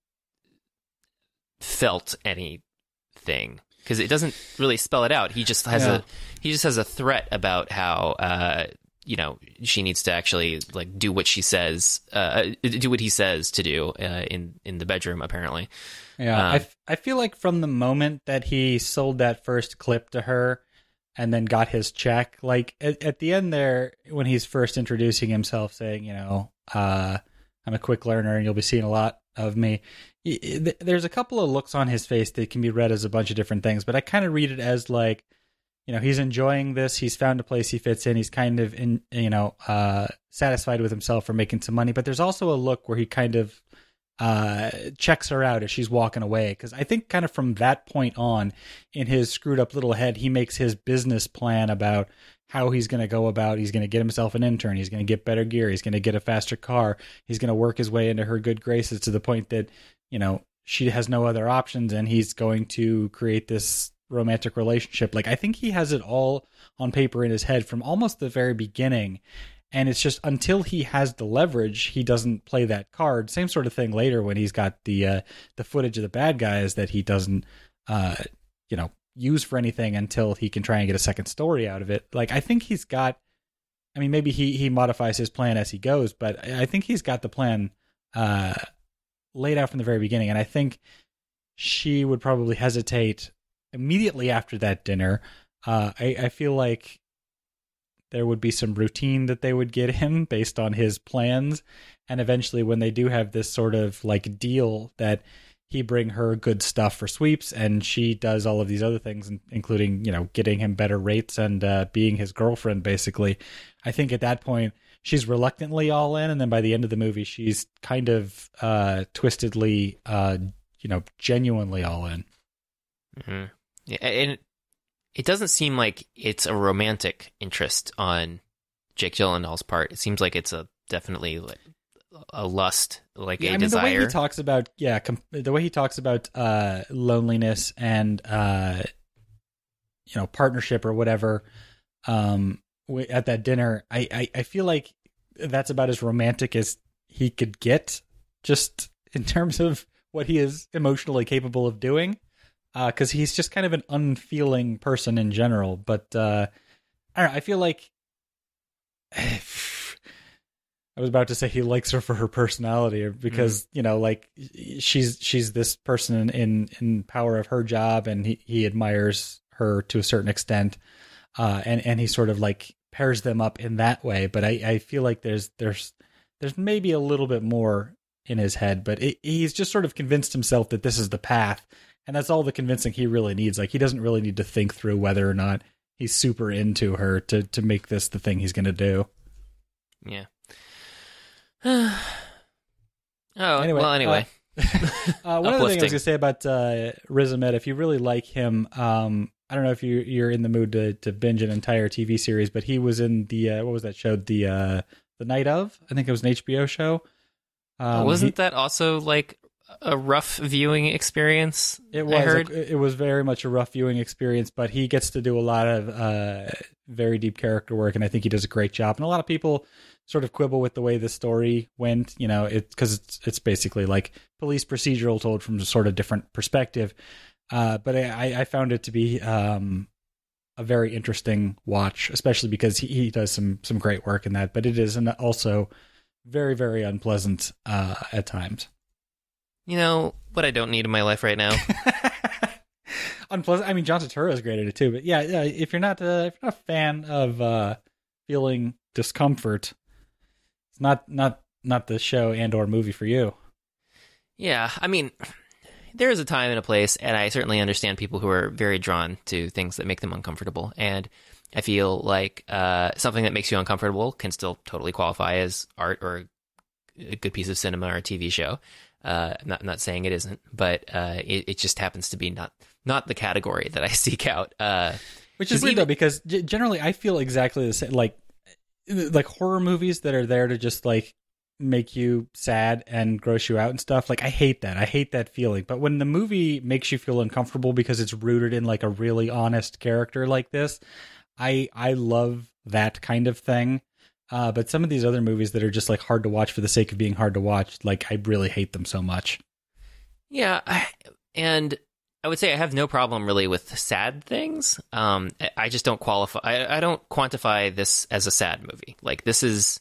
felt anything? Because it doesn't really spell it out. He just has yeah. a he just has a threat about how uh, you know, she needs to actually like do what she says, uh, do what he says to do uh, in in the bedroom. Apparently, yeah. Um, I, f- I feel like from the moment that he sold that first clip to her, and then got his check, like at, at the end there, when he's first introducing himself, saying, you know, uh, I'm a quick learner, and you'll be seeing a lot of me. There's a couple of looks on his face that can be read as a bunch of different things, but I kind of read it as like, you know, he's enjoying this. He's found a place he fits in. He's kind of in, you know, uh, satisfied with himself for making some money. But there's also a look where he kind of uh, checks her out as she's walking away. Because I think kind of from that point on, in his screwed up little head, he makes his business plan about how he's going to go about. He's going to get himself an intern. He's going to get better gear. He's going to get a faster car. He's going to work his way into her good graces to the point that, you know, she has no other options, and he's going to create this romantic relationship. Like, I think he has it all on paper in his head from almost the very beginning, and it's just until he has the leverage, he doesn't play that card. Same sort of thing later when he's got the uh, the footage of the bad guys that he doesn't uh, you know, use for anything until he can try and get a second story out of it. Like, I think he's got, I mean, maybe he he modifies his plan as he goes, but I think he's got the plan uh, laid out from the very beginning. And I think she would probably hesitate immediately after that dinner. Uh, I, I feel like there would be some routine that they would get him based on his plans. And eventually when they do have this sort of like deal that he bring her good stuff for sweeps and she does all of these other things, including, you know, getting him better rates and uh, being his girlfriend, basically. I think at that point she's reluctantly all in. And then by the end of the movie, she's kind of uh, twistedly, uh, you know, genuinely all in. Mm-hmm. Yeah, and it doesn't seem like it's a romantic interest on Jake Gyllenhaal's part. It seems like it's a definitely like a lust, like yeah, a I mean, desire. the way he talks about, yeah, com- the way he talks about uh, loneliness and uh, you know, partnership or whatever um, w- at that dinner, I, I I feel like that's about as romantic as he could get, just in terms of what he is emotionally capable of doing. Because uh, he's just kind of an unfeeling person in general. But uh, I don't know. I feel like I was about to say he likes her for her personality, because mm-hmm. you know, like she's she's this person in in power of her job, and he, he admires her to a certain extent, uh, and and he sort of like pairs them up in that way. But I, I feel like there's there's there's maybe a little bit more in his head, but it, he's just sort of convinced himself that this is the path. And that's all the convincing he really needs. Like, he doesn't really need to think through whether or not he's super into her to, to make this the thing he's going to do. Yeah. Oh, Anyway, well, anyway. Uh, uh, one other thing I was Uplifting. going to say about uh, Riz Ahmed, if you really like him, um, I don't know if you, you're in the mood to, to binge an entire T V series, but he was in the, uh, what was that show? The uh, the Night of? I think it was an H B O show. Um, Wasn't he- that also like a rough viewing experience? It was. I heard. It was very much a rough viewing experience, but he gets to do a lot of uh, very deep character work, and I think he does a great job. And a lot of people sort of quibble with the way the story went, you know, it because it's it's basically like police procedural told from a sort of different perspective. Uh, but I, I found it to be um, a very interesting watch, especially because he, he does some some great work in that. But it is an, also very very unpleasant uh, at times. You know what I don't need in my life right now? Unpleasant. I mean, John Turturro is great at it too. But yeah, yeah if you're not uh, if you're not a fan of uh, feeling discomfort, it's not not not the show and or movie for you. Yeah, I mean, there is a time and a place, and I certainly understand people who are very drawn to things that make them uncomfortable. And I feel like uh, something that makes you uncomfortable can still totally qualify as art or a good piece of cinema or a T V show. Uh, I'm not, I'm not saying it isn't, but uh, it, it just happens to be not not the category that I seek out. Uh, Which is weird even- though, because g- generally I feel exactly the same. Like like horror movies that are there to just like make you sad and gross you out and stuff. Like I hate that. I hate that feeling. But when the movie makes you feel uncomfortable because it's rooted in like a really honest character like this, I I love that kind of thing. Uh, but some of these other movies that are just like hard to watch for the sake of being hard to watch, like I really hate them so much. Yeah, I, and I would say I have no problem really with sad things. Um, I- I just don't qualify. I, I don't quantify this as a sad movie. Like this is,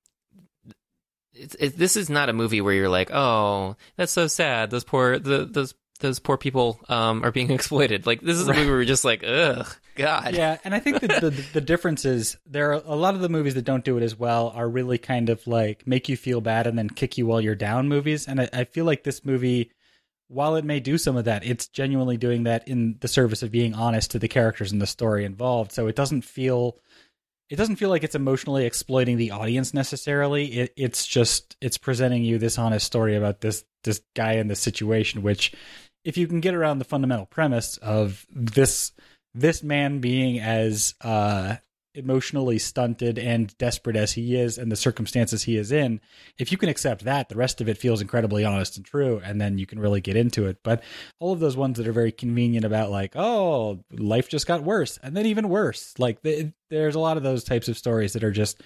it's it, this is not a movie where you're like, oh, that's so sad. Those poor the those those poor people um are being exploited. Like this is a movie where you're just like, ugh, God. Yeah, and I think that the the difference is there are a lot of the movies that don't do it as well are really kind of like make you feel bad and then kick you while you're down movies. And I, I feel like this movie, while it may do some of that, it's genuinely doing that in the service of being honest to the characters and the story involved. So it doesn't feel it doesn't feel like it's emotionally exploiting the audience necessarily. It, it's just it's presenting you this honest story about this this guy in this situation, which if you can get around the fundamental premise of this this man being as uh, emotionally stunted and desperate as he is and the circumstances he is in, if you can accept that, the rest of it feels incredibly honest and true, and then you can really get into it. But all of those ones that are very convenient about like, oh, life just got worse, and then even worse, like the, there's a lot of those types of stories that are just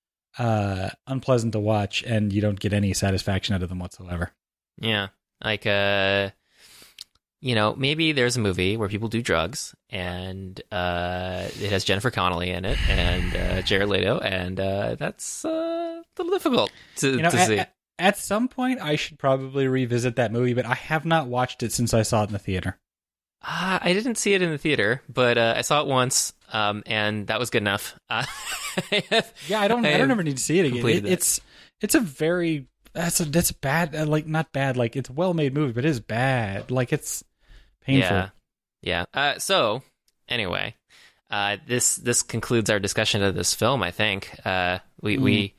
uh, unpleasant to watch, and you don't get any satisfaction out of them whatsoever. Yeah, like uh, you know, maybe there's a movie where people do drugs, and uh, it has Jennifer Connelly in it and uh, Jared Leto, and uh, that's uh, a little difficult to, You know, to at, see. at, at some point, I should probably revisit that movie, but I have not watched it since I saw it in the theater. Uh, I didn't see it in the theater, but uh, I saw it once, um, and that was good enough. Uh, I have- Yeah, I don't. I, I don't have ever need to see it again. completed It, that. it's it's a very that's a that's bad. uh, Like not bad. Like it's a well made movie, but it is bad. Like it's painful. Yeah, yeah. Uh, so anyway, uh, this this concludes our discussion of this film. I think uh, we Mm. we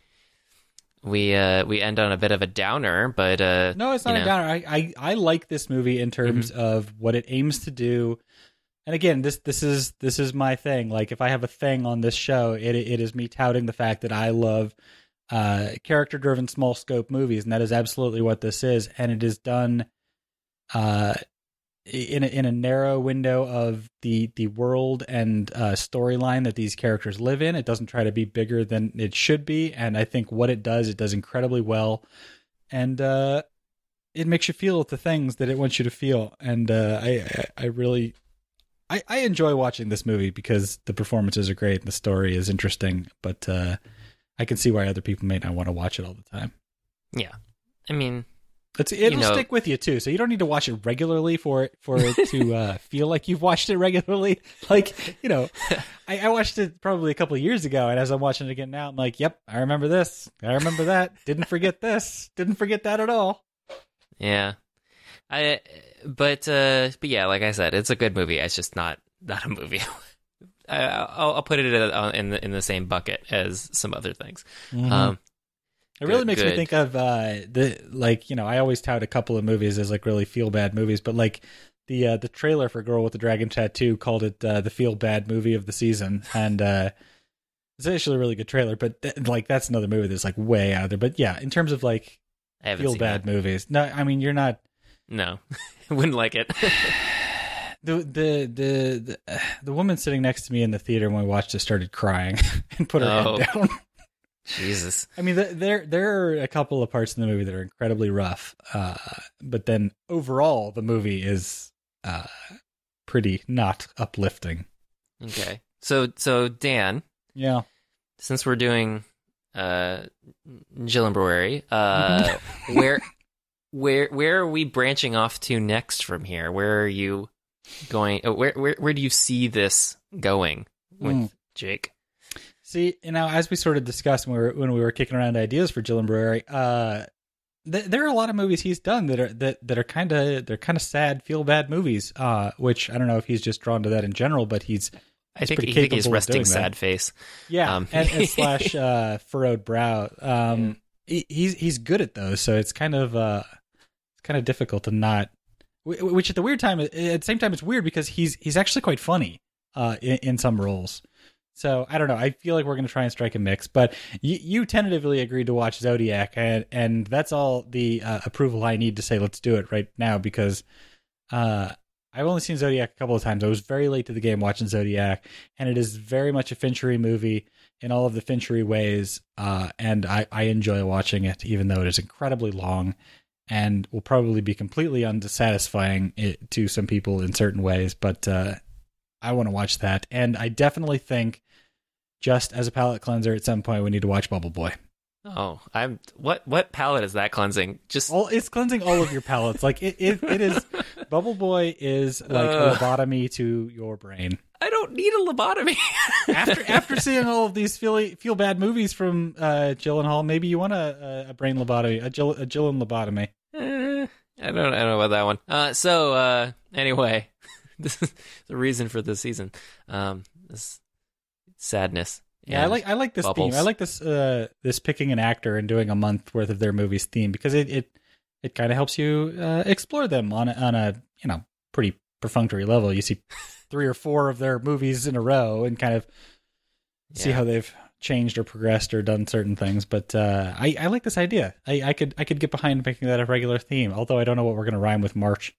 we uh, we end on a bit of a downer, but uh, No, it's you not a know. downer. I, I I like this movie in terms Mm-hmm. of what it aims to do. And again, this this is this is my thing. Like if I have a thing on this show, it it is me touting the fact that I love uh, character driven small scope movies, and that is absolutely what this is. And it is done uh, in a, in a narrow window of the the world and uh, storyline that these characters live in. It doesn't try to be bigger than it should be, and I think what it does, it does incredibly well. And uh, it makes you feel the things that it wants you to feel. And uh, I, I I really I, I enjoy watching this movie because the performances are great and the story is interesting. But uh, I can see why other people may not want to watch it all the time. Yeah, I mean, It's, it'll know- stick with you too, so you don't need to watch it regularly for it for it to uh, feel like you've watched it regularly. Like you know, I, I watched it probably a couple of years ago, and as I'm watching it again now, I'm like, "Yep, I remember this. I remember that. Didn't forget this. Didn't forget that at all." yeah. I but uh, but yeah, like I said, it's a good movie. It's just not not a movie. I, I'll, I'll put it in, in the in the same bucket as some other things. Mhm. Um, It really Good- makes me good. think of uh, the like you know I always tout a couple of movies as like really feel bad movies, but like the uh, the trailer for Girl with the Dragon Tattoo called it uh, the feel bad movie of the season, and uh, it's actually a really good trailer. But th- like that's another movie that's like way out there. But yeah, in terms of like I haven't feel seen bad that. movies, no, I mean you're not No, wouldn't like it. the the the the, uh, the woman sitting next to me in the theater when we watched it started crying and put her Oh. head down. Jesus. I mean, th- there there are a couple of parts in the movie that are incredibly rough, uh, but then overall the movie is uh, pretty not uplifting. Okay. So so Dan, Yeah, since we're doing uh Gillenbroery, uh where where where are we branching off to next from here? Where are you going? uh, Where where where do you see this going with Mm. Jake? see, you know, as we sort of discussed when we were, when we were kicking around ideas for Gillian Brewery, uh, th- there are a lot of movies he's done that are that, that are kind of they're kind of sad, feel bad movies. Uh, which I don't know if he's just drawn to that in general, but he's I think pretty I think he's capable of resting doing that. sad face. Yeah, Um, and, and slash uh, furrowed brow. Um, he, he's he's good at those, so it's kind of uh, it's kind of difficult to not. wh- Which at the weird time, at the same time, it's weird because he's he's actually quite funny uh, in, in some roles. So I don't know. I feel like we're going to try and strike a mix, but you, you tentatively agreed to watch Zodiac, and and that's all the uh, approval I need to say let's do it right now because uh, I've only seen Zodiac a couple of times. I was very late to the game watching Zodiac, and it is very much a Finchery movie in all of the Finchery ways, uh, and I, I enjoy watching it, even though it is incredibly long and will probably be completely unsatisfying it, to some people in certain ways, but uh, I want to watch that, and I definitely think just as a palate cleanser at some point we need to watch Bubble Boy. Oh, I'm what what palate is that cleansing? Just All it's cleansing all of your palates. Like it, it, it is. Bubble Boy is like Uh. a lobotomy to your brain. I don't need a lobotomy. After after seeing all of these feel feel bad movies from uh, Gyllenhaal, maybe you want a, a brain lobotomy, a Jill a Gillen lobotomy. Eh, I don't I don't know about that one. Uh, so uh, anyway, this is the reason for this season. Um, this sadness. Yeah, I and like I like this bubbles. theme. I like this uh, this picking an actor and doing a month worth of their movies theme because it it, it kind of helps you uh, explore them on a, on a you know pretty perfunctory level. You see three or four of their movies in a row and kind of see Yeah. how they've changed or progressed or done certain things. But uh, I I like this idea. I, I could I could get behind making that a regular theme. Although I don't know what we're going to rhyme with March.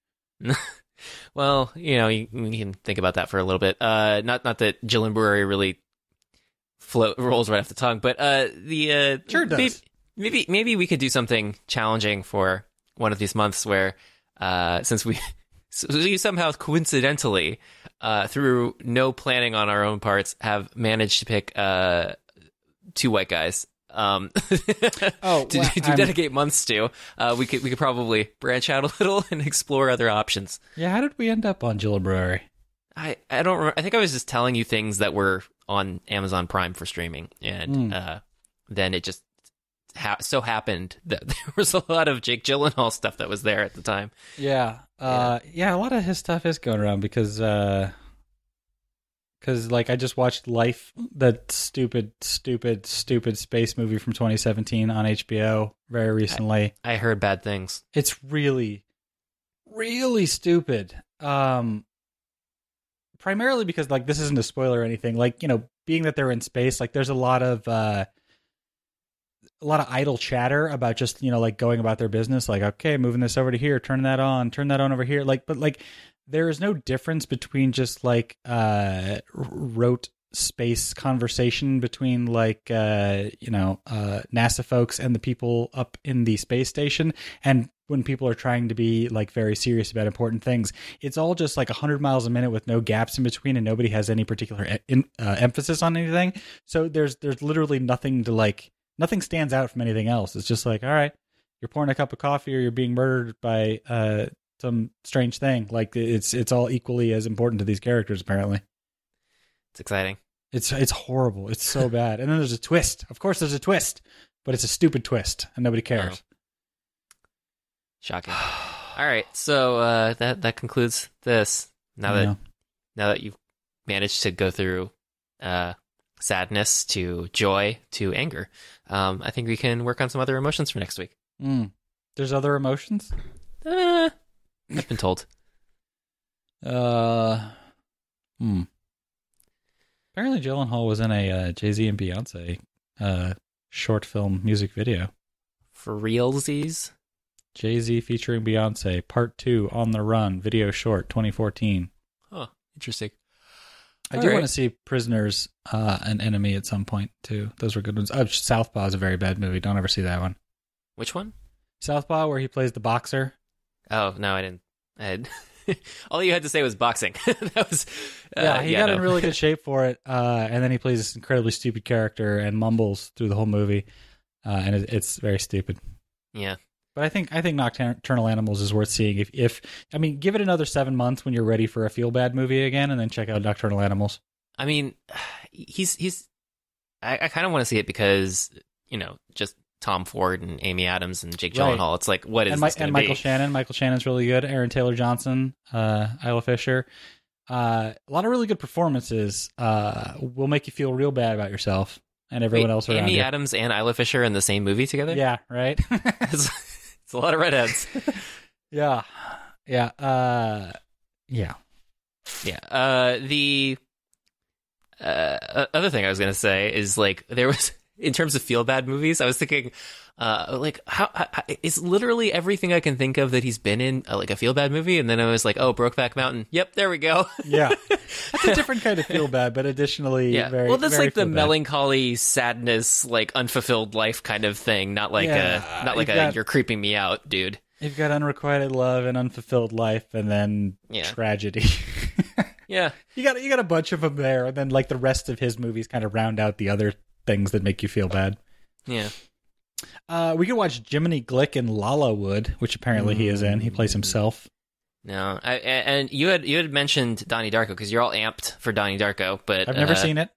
Well, you know, you, you can think about that for a little bit. Uh, not not that Gillen Brewery really float rolls right off the tongue, but uh, the uh, Sure does. Maybe, maybe maybe we could do something challenging for one of these months where, uh, since we so we somehow coincidentally, uh, through no planning on our own parts, have managed to pick uh two white guys. Um, Oh, to, well, to I'm- dedicate months to, uh, we could we could probably branch out a little and explore other options. Yeah, how did we end up on Jill Brewery? I, I don't remember. I think I was just telling you things that were on Amazon Prime for streaming, and Mm. uh, then it just ha- so happened that there was a lot of Jake Gyllenhaal stuff that was there at the time. Yeah. Uh, yeah, a lot of his stuff is going around because, uh, because like I just watched Life, that stupid, stupid, stupid space movie from twenty seventeen on H B O very recently. I heard bad things. It's really, really stupid. Um, primarily because like this isn't a spoiler or anything. Like you know, being that they're in space, like there's a lot of uh, a lot of idle chatter about just you know like going about their business. Like okay, moving this over to here, turn that on, turn that on over here. Like, but like there is no difference between just like uh, rote space conversation between like uh, you know uh, NASA folks and the people up in the space station and when people are trying to be like very serious about important things. It's all just like one hundred miles a minute with no gaps in between and nobody has any particular e- in, uh, emphasis on anything. So there's there's literally nothing to like nothing stands out from anything else. It's just like, all right, you're pouring a cup of coffee or you're being murdered by uh, some strange thing. Like it's it's all equally as important to these characters apparently. It's exciting. It's it's horrible. It's so bad. And then there's a twist. Of course there's a twist, but it's a stupid twist and nobody cares. Shocking. All right, so uh, that that concludes this. Now that Yeah. now that you've managed to go through uh, sadness to joy to anger. Um, I think we can work on some other emotions for next week. Mm. There's other emotions? Uh, I've been told. Uh, hmm. Apparently Gyllenhaal was in a uh, Jay-Z and Beyonce uh, short film music video. For realsies? Jay-Z featuring Beyonce, part two, On the Run, video short, twenty fourteen. Oh, interesting. I All do right. want to see Prisoners, uh, an Enemy at some point, too. Those were good ones. Oh, Southpaw is a very bad movie. Don't ever see that one. Which one? Southpaw, where he plays the boxer. Oh, no, I didn't. I had... All you had to say was boxing. That was... Uh, Yeah, he yeah, got no. in really good shape for it, uh, and then he plays this incredibly stupid character and mumbles through the whole movie, uh, and it, it's very stupid. Yeah. But I think I think Nocturnal Animals is worth seeing. If, if I mean, give it another seven months when you're ready for a feel bad movie again, and then check out Nocturnal Animals. I mean, he's... he's. I, I kind of want to see it because, you know, just Tom Ford and Amy Adams and Jake Right. Gyllenhaal. It's like, what is and, this Mi- going and to be? Michael Shannon. Michael Shannon's really good. Aaron Taylor Johnson, uh, Isla Fisher. Uh, a lot of really good performances. Uh, will make you feel real bad about yourself and everyone Wait, else around Amy you. Adams and Isla Fisher in the same movie together? Yeah, right. It's, it's a lot of redheads. yeah, yeah, uh, yeah. Yeah. Uh, the uh, other thing I was going to say is, like, there was, in terms of feel bad movies, I was thinking, uh, like, how, how it's literally everything I can think of that he's been in, uh, like a feel bad movie. And then I was like, oh, Brokeback Mountain. Yep, there we go. Yeah, that's a different kind of feel bad, but additionally, Yeah. very well, that's very like the feel bad. melancholy, sadness, like unfulfilled life kind of thing. Not like Yeah, a, not like you've a, got- you're creeping me out, dude. You've got unrequited love and unfulfilled life, and then Yeah. tragedy. Yeah. you got you got a bunch of them there, and then like the rest of his movies kind of round out the other things that make you feel bad. Yeah. Uh, we could watch Jiminy Glick in Lalawood, which apparently he is in. He plays himself. No, I, and you had you had mentioned Donnie Darko because you're all amped for Donnie Darko, but I've never uh, seen it.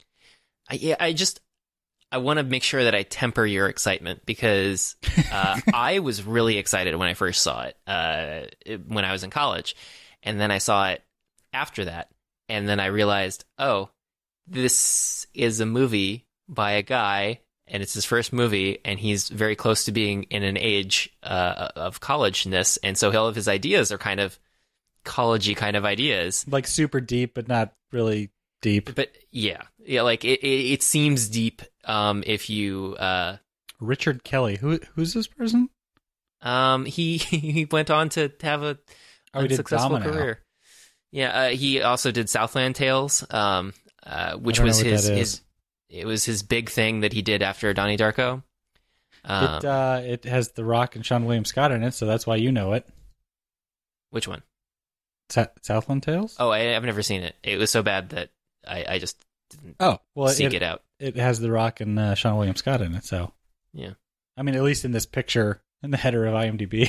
I, yeah, I just I want to make sure that I temper your excitement because uh, I was really excited when I first saw it, uh, it when I was in college, and then I saw it after that, and then I realized, oh, this is a movie by a guy. And it's his first movie, and he's very close to being in an age uh, of college-ness, and so all of his ideas are kind of college-y kind of ideas. Like super deep, but not really deep. But yeah, yeah, like it, it, it seems deep um, if you. Uh, Richard Kelly, who who's this person? um, he he went on to have a Oh, he did unsuccessful Domino. career. Yeah, uh, he also did Southland Tales, um, uh, which I don't was know what his that is. his. It was his big thing that he did after Donnie Darko. Um, it uh, it has The Rock and Sean William Scott in it, so that's why you know it. which one? Sa- Southland Tales. Oh, I, I've never seen it. It was so bad that I, I just didn't Oh, well, seek it, it out. it has The Rock and uh, Sean William Scott in it. So Yeah. I mean, at least in this picture in the header of IMDb.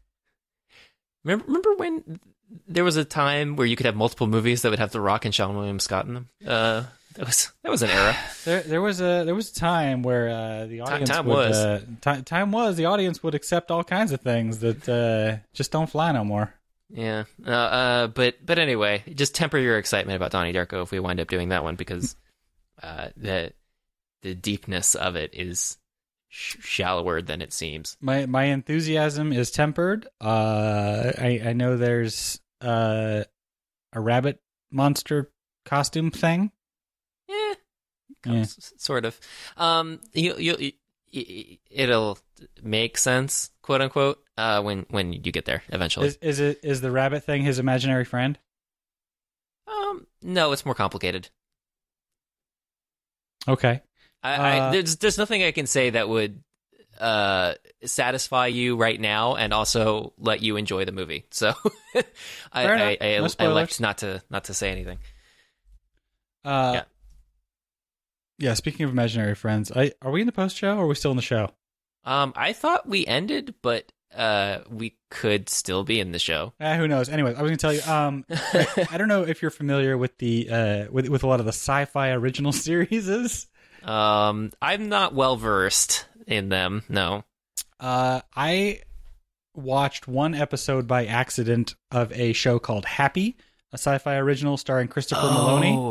Remember, remember when there was a time where you could have multiple movies that would have The Rock and Sean William Scott in them? Uh, that was that was an era. There, there was a there was a time where uh, the audience time would, was. Uh, ti- time was the audience would accept all kinds of things that uh, just don't fly no more. Yeah. Uh, uh, but but anyway, just temper your excitement about Donnie Darko if we wind up doing that one because uh, the the deepness of it is sh- shallower than it seems. My my enthusiasm is tempered. Uh, I I know there's uh, a rabbit monster costume thing. Yeah. Yeah. S- sort of. Um, you you. you it'll make sense, quote unquote, uh, when when you get there eventually. Is is it is the rabbit thing his imaginary friend? Um, no, it's more complicated. Okay. I, Uh, I there's there's nothing I can say that would uh satisfy you right now and also let you enjoy the movie. So I Fair I, enough. I, No I spoilers. elect not to not to say anything. Uh, Yeah. yeah. Speaking of imaginary friends, I, are we in the post show or are we still in the show? Um, I thought we ended, but uh, we could still be in the show. Eh, who knows? Anyway, I was going to tell you. Um, I, I don't know if you're familiar with the uh with with a lot of the sci-fi original series. Um, I'm not well versed in them. No. Uh, I watched one episode by accident of a show called Happy, a sci-fi original starring Christopher Maloney. Oh,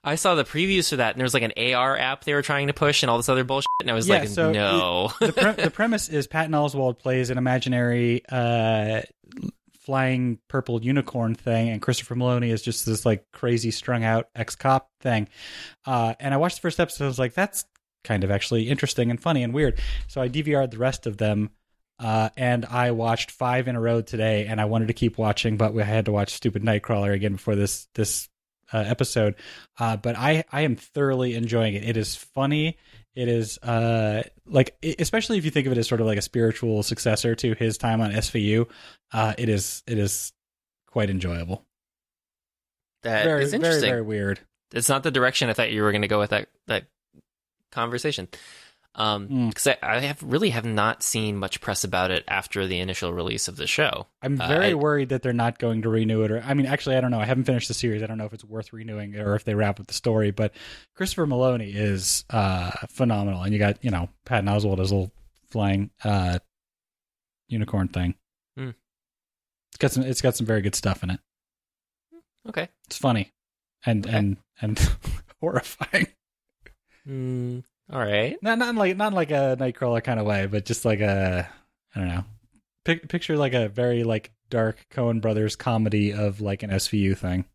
I saw the previews for that, and there was like an A R app they were trying to push, and all this other bullshit, and I was Yeah, like, so no. the, pre- the premise is Patton Oswalt plays an imaginary uh, flying purple unicorn thing, and Christopher Maloney is just this like crazy strung out ex-cop thing. Uh, and I watched the first episode, I was like, that's kind of actually interesting and funny and weird. So I D V R'd the rest of them, uh, and I watched five in a row today, and I wanted to keep watching, but we had to watch Stupid Nightcrawler again before this this uh, episode. Uh, but I, I am thoroughly enjoying it. It is funny. It is uh, like, especially if you think of it as sort of like a spiritual successor to his time on S V U, uh, it is it is quite enjoyable. That very, is interesting. Very, very weird. It's not the direction I thought you were going to go with that that conversation. Um, because mm. I, I have really have not seen much press about it after the initial release of the show. I'm very uh, I, worried that they're not going to renew it. Or I mean, actually, I don't know. I haven't finished the series. I don't know if it's worth renewing or if they wrap up the story. But Christopher Maloney is uh, phenomenal, and you got you know Patton Oswalt as a little flying uh, unicorn thing. Mm. It's got some. It's got some very good stuff in it. Okay, it's funny, and okay. and and horrifying. Mm. All right. Not not like not like a Nightcrawler kind of way, but just like a I don't know. Pic- picture like a very like dark Coen Brothers comedy of like an S V U thing.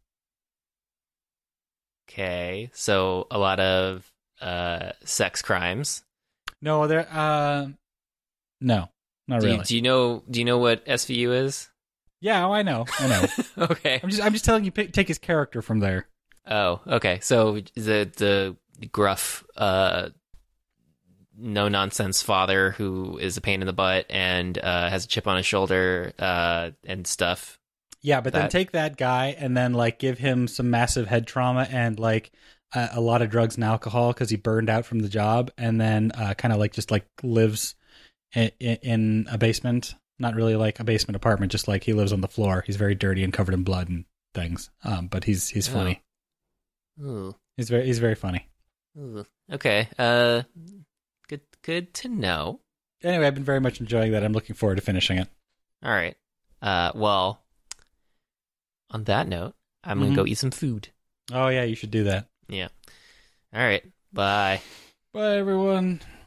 Okay, so a lot of uh, sex crimes. No, there. Uh, no, not do really. You, do you know? Do you know what S V U is? Yeah, oh, I know. I know. Okay. I'm just I'm just telling you. Pick, take his character from there. Oh, okay. So the the gruff, uh, no nonsense father who is a pain in the butt and uh, has a chip on his shoulder uh, and stuff. Yeah, but that... then take that guy and then like give him some massive head trauma and like uh, a lot of drugs and alcohol because he burned out from the job, and then uh, kind of like just like lives in, in a basement. Not really like a basement apartment, just like he lives on the floor. He's very dirty and covered in blood and things. Um, but he's he's funny. Oh. Ooh. He's very he's very funny. Ooh. Okay. Uh. Good, good to know. Anyway, I've been very much enjoying that. I'm looking forward to finishing it. All right. Uh, well, on that note, I'm mm-hmm. going to go eat some food. Oh, yeah, you should do that. Yeah. All right. Bye. Bye, everyone.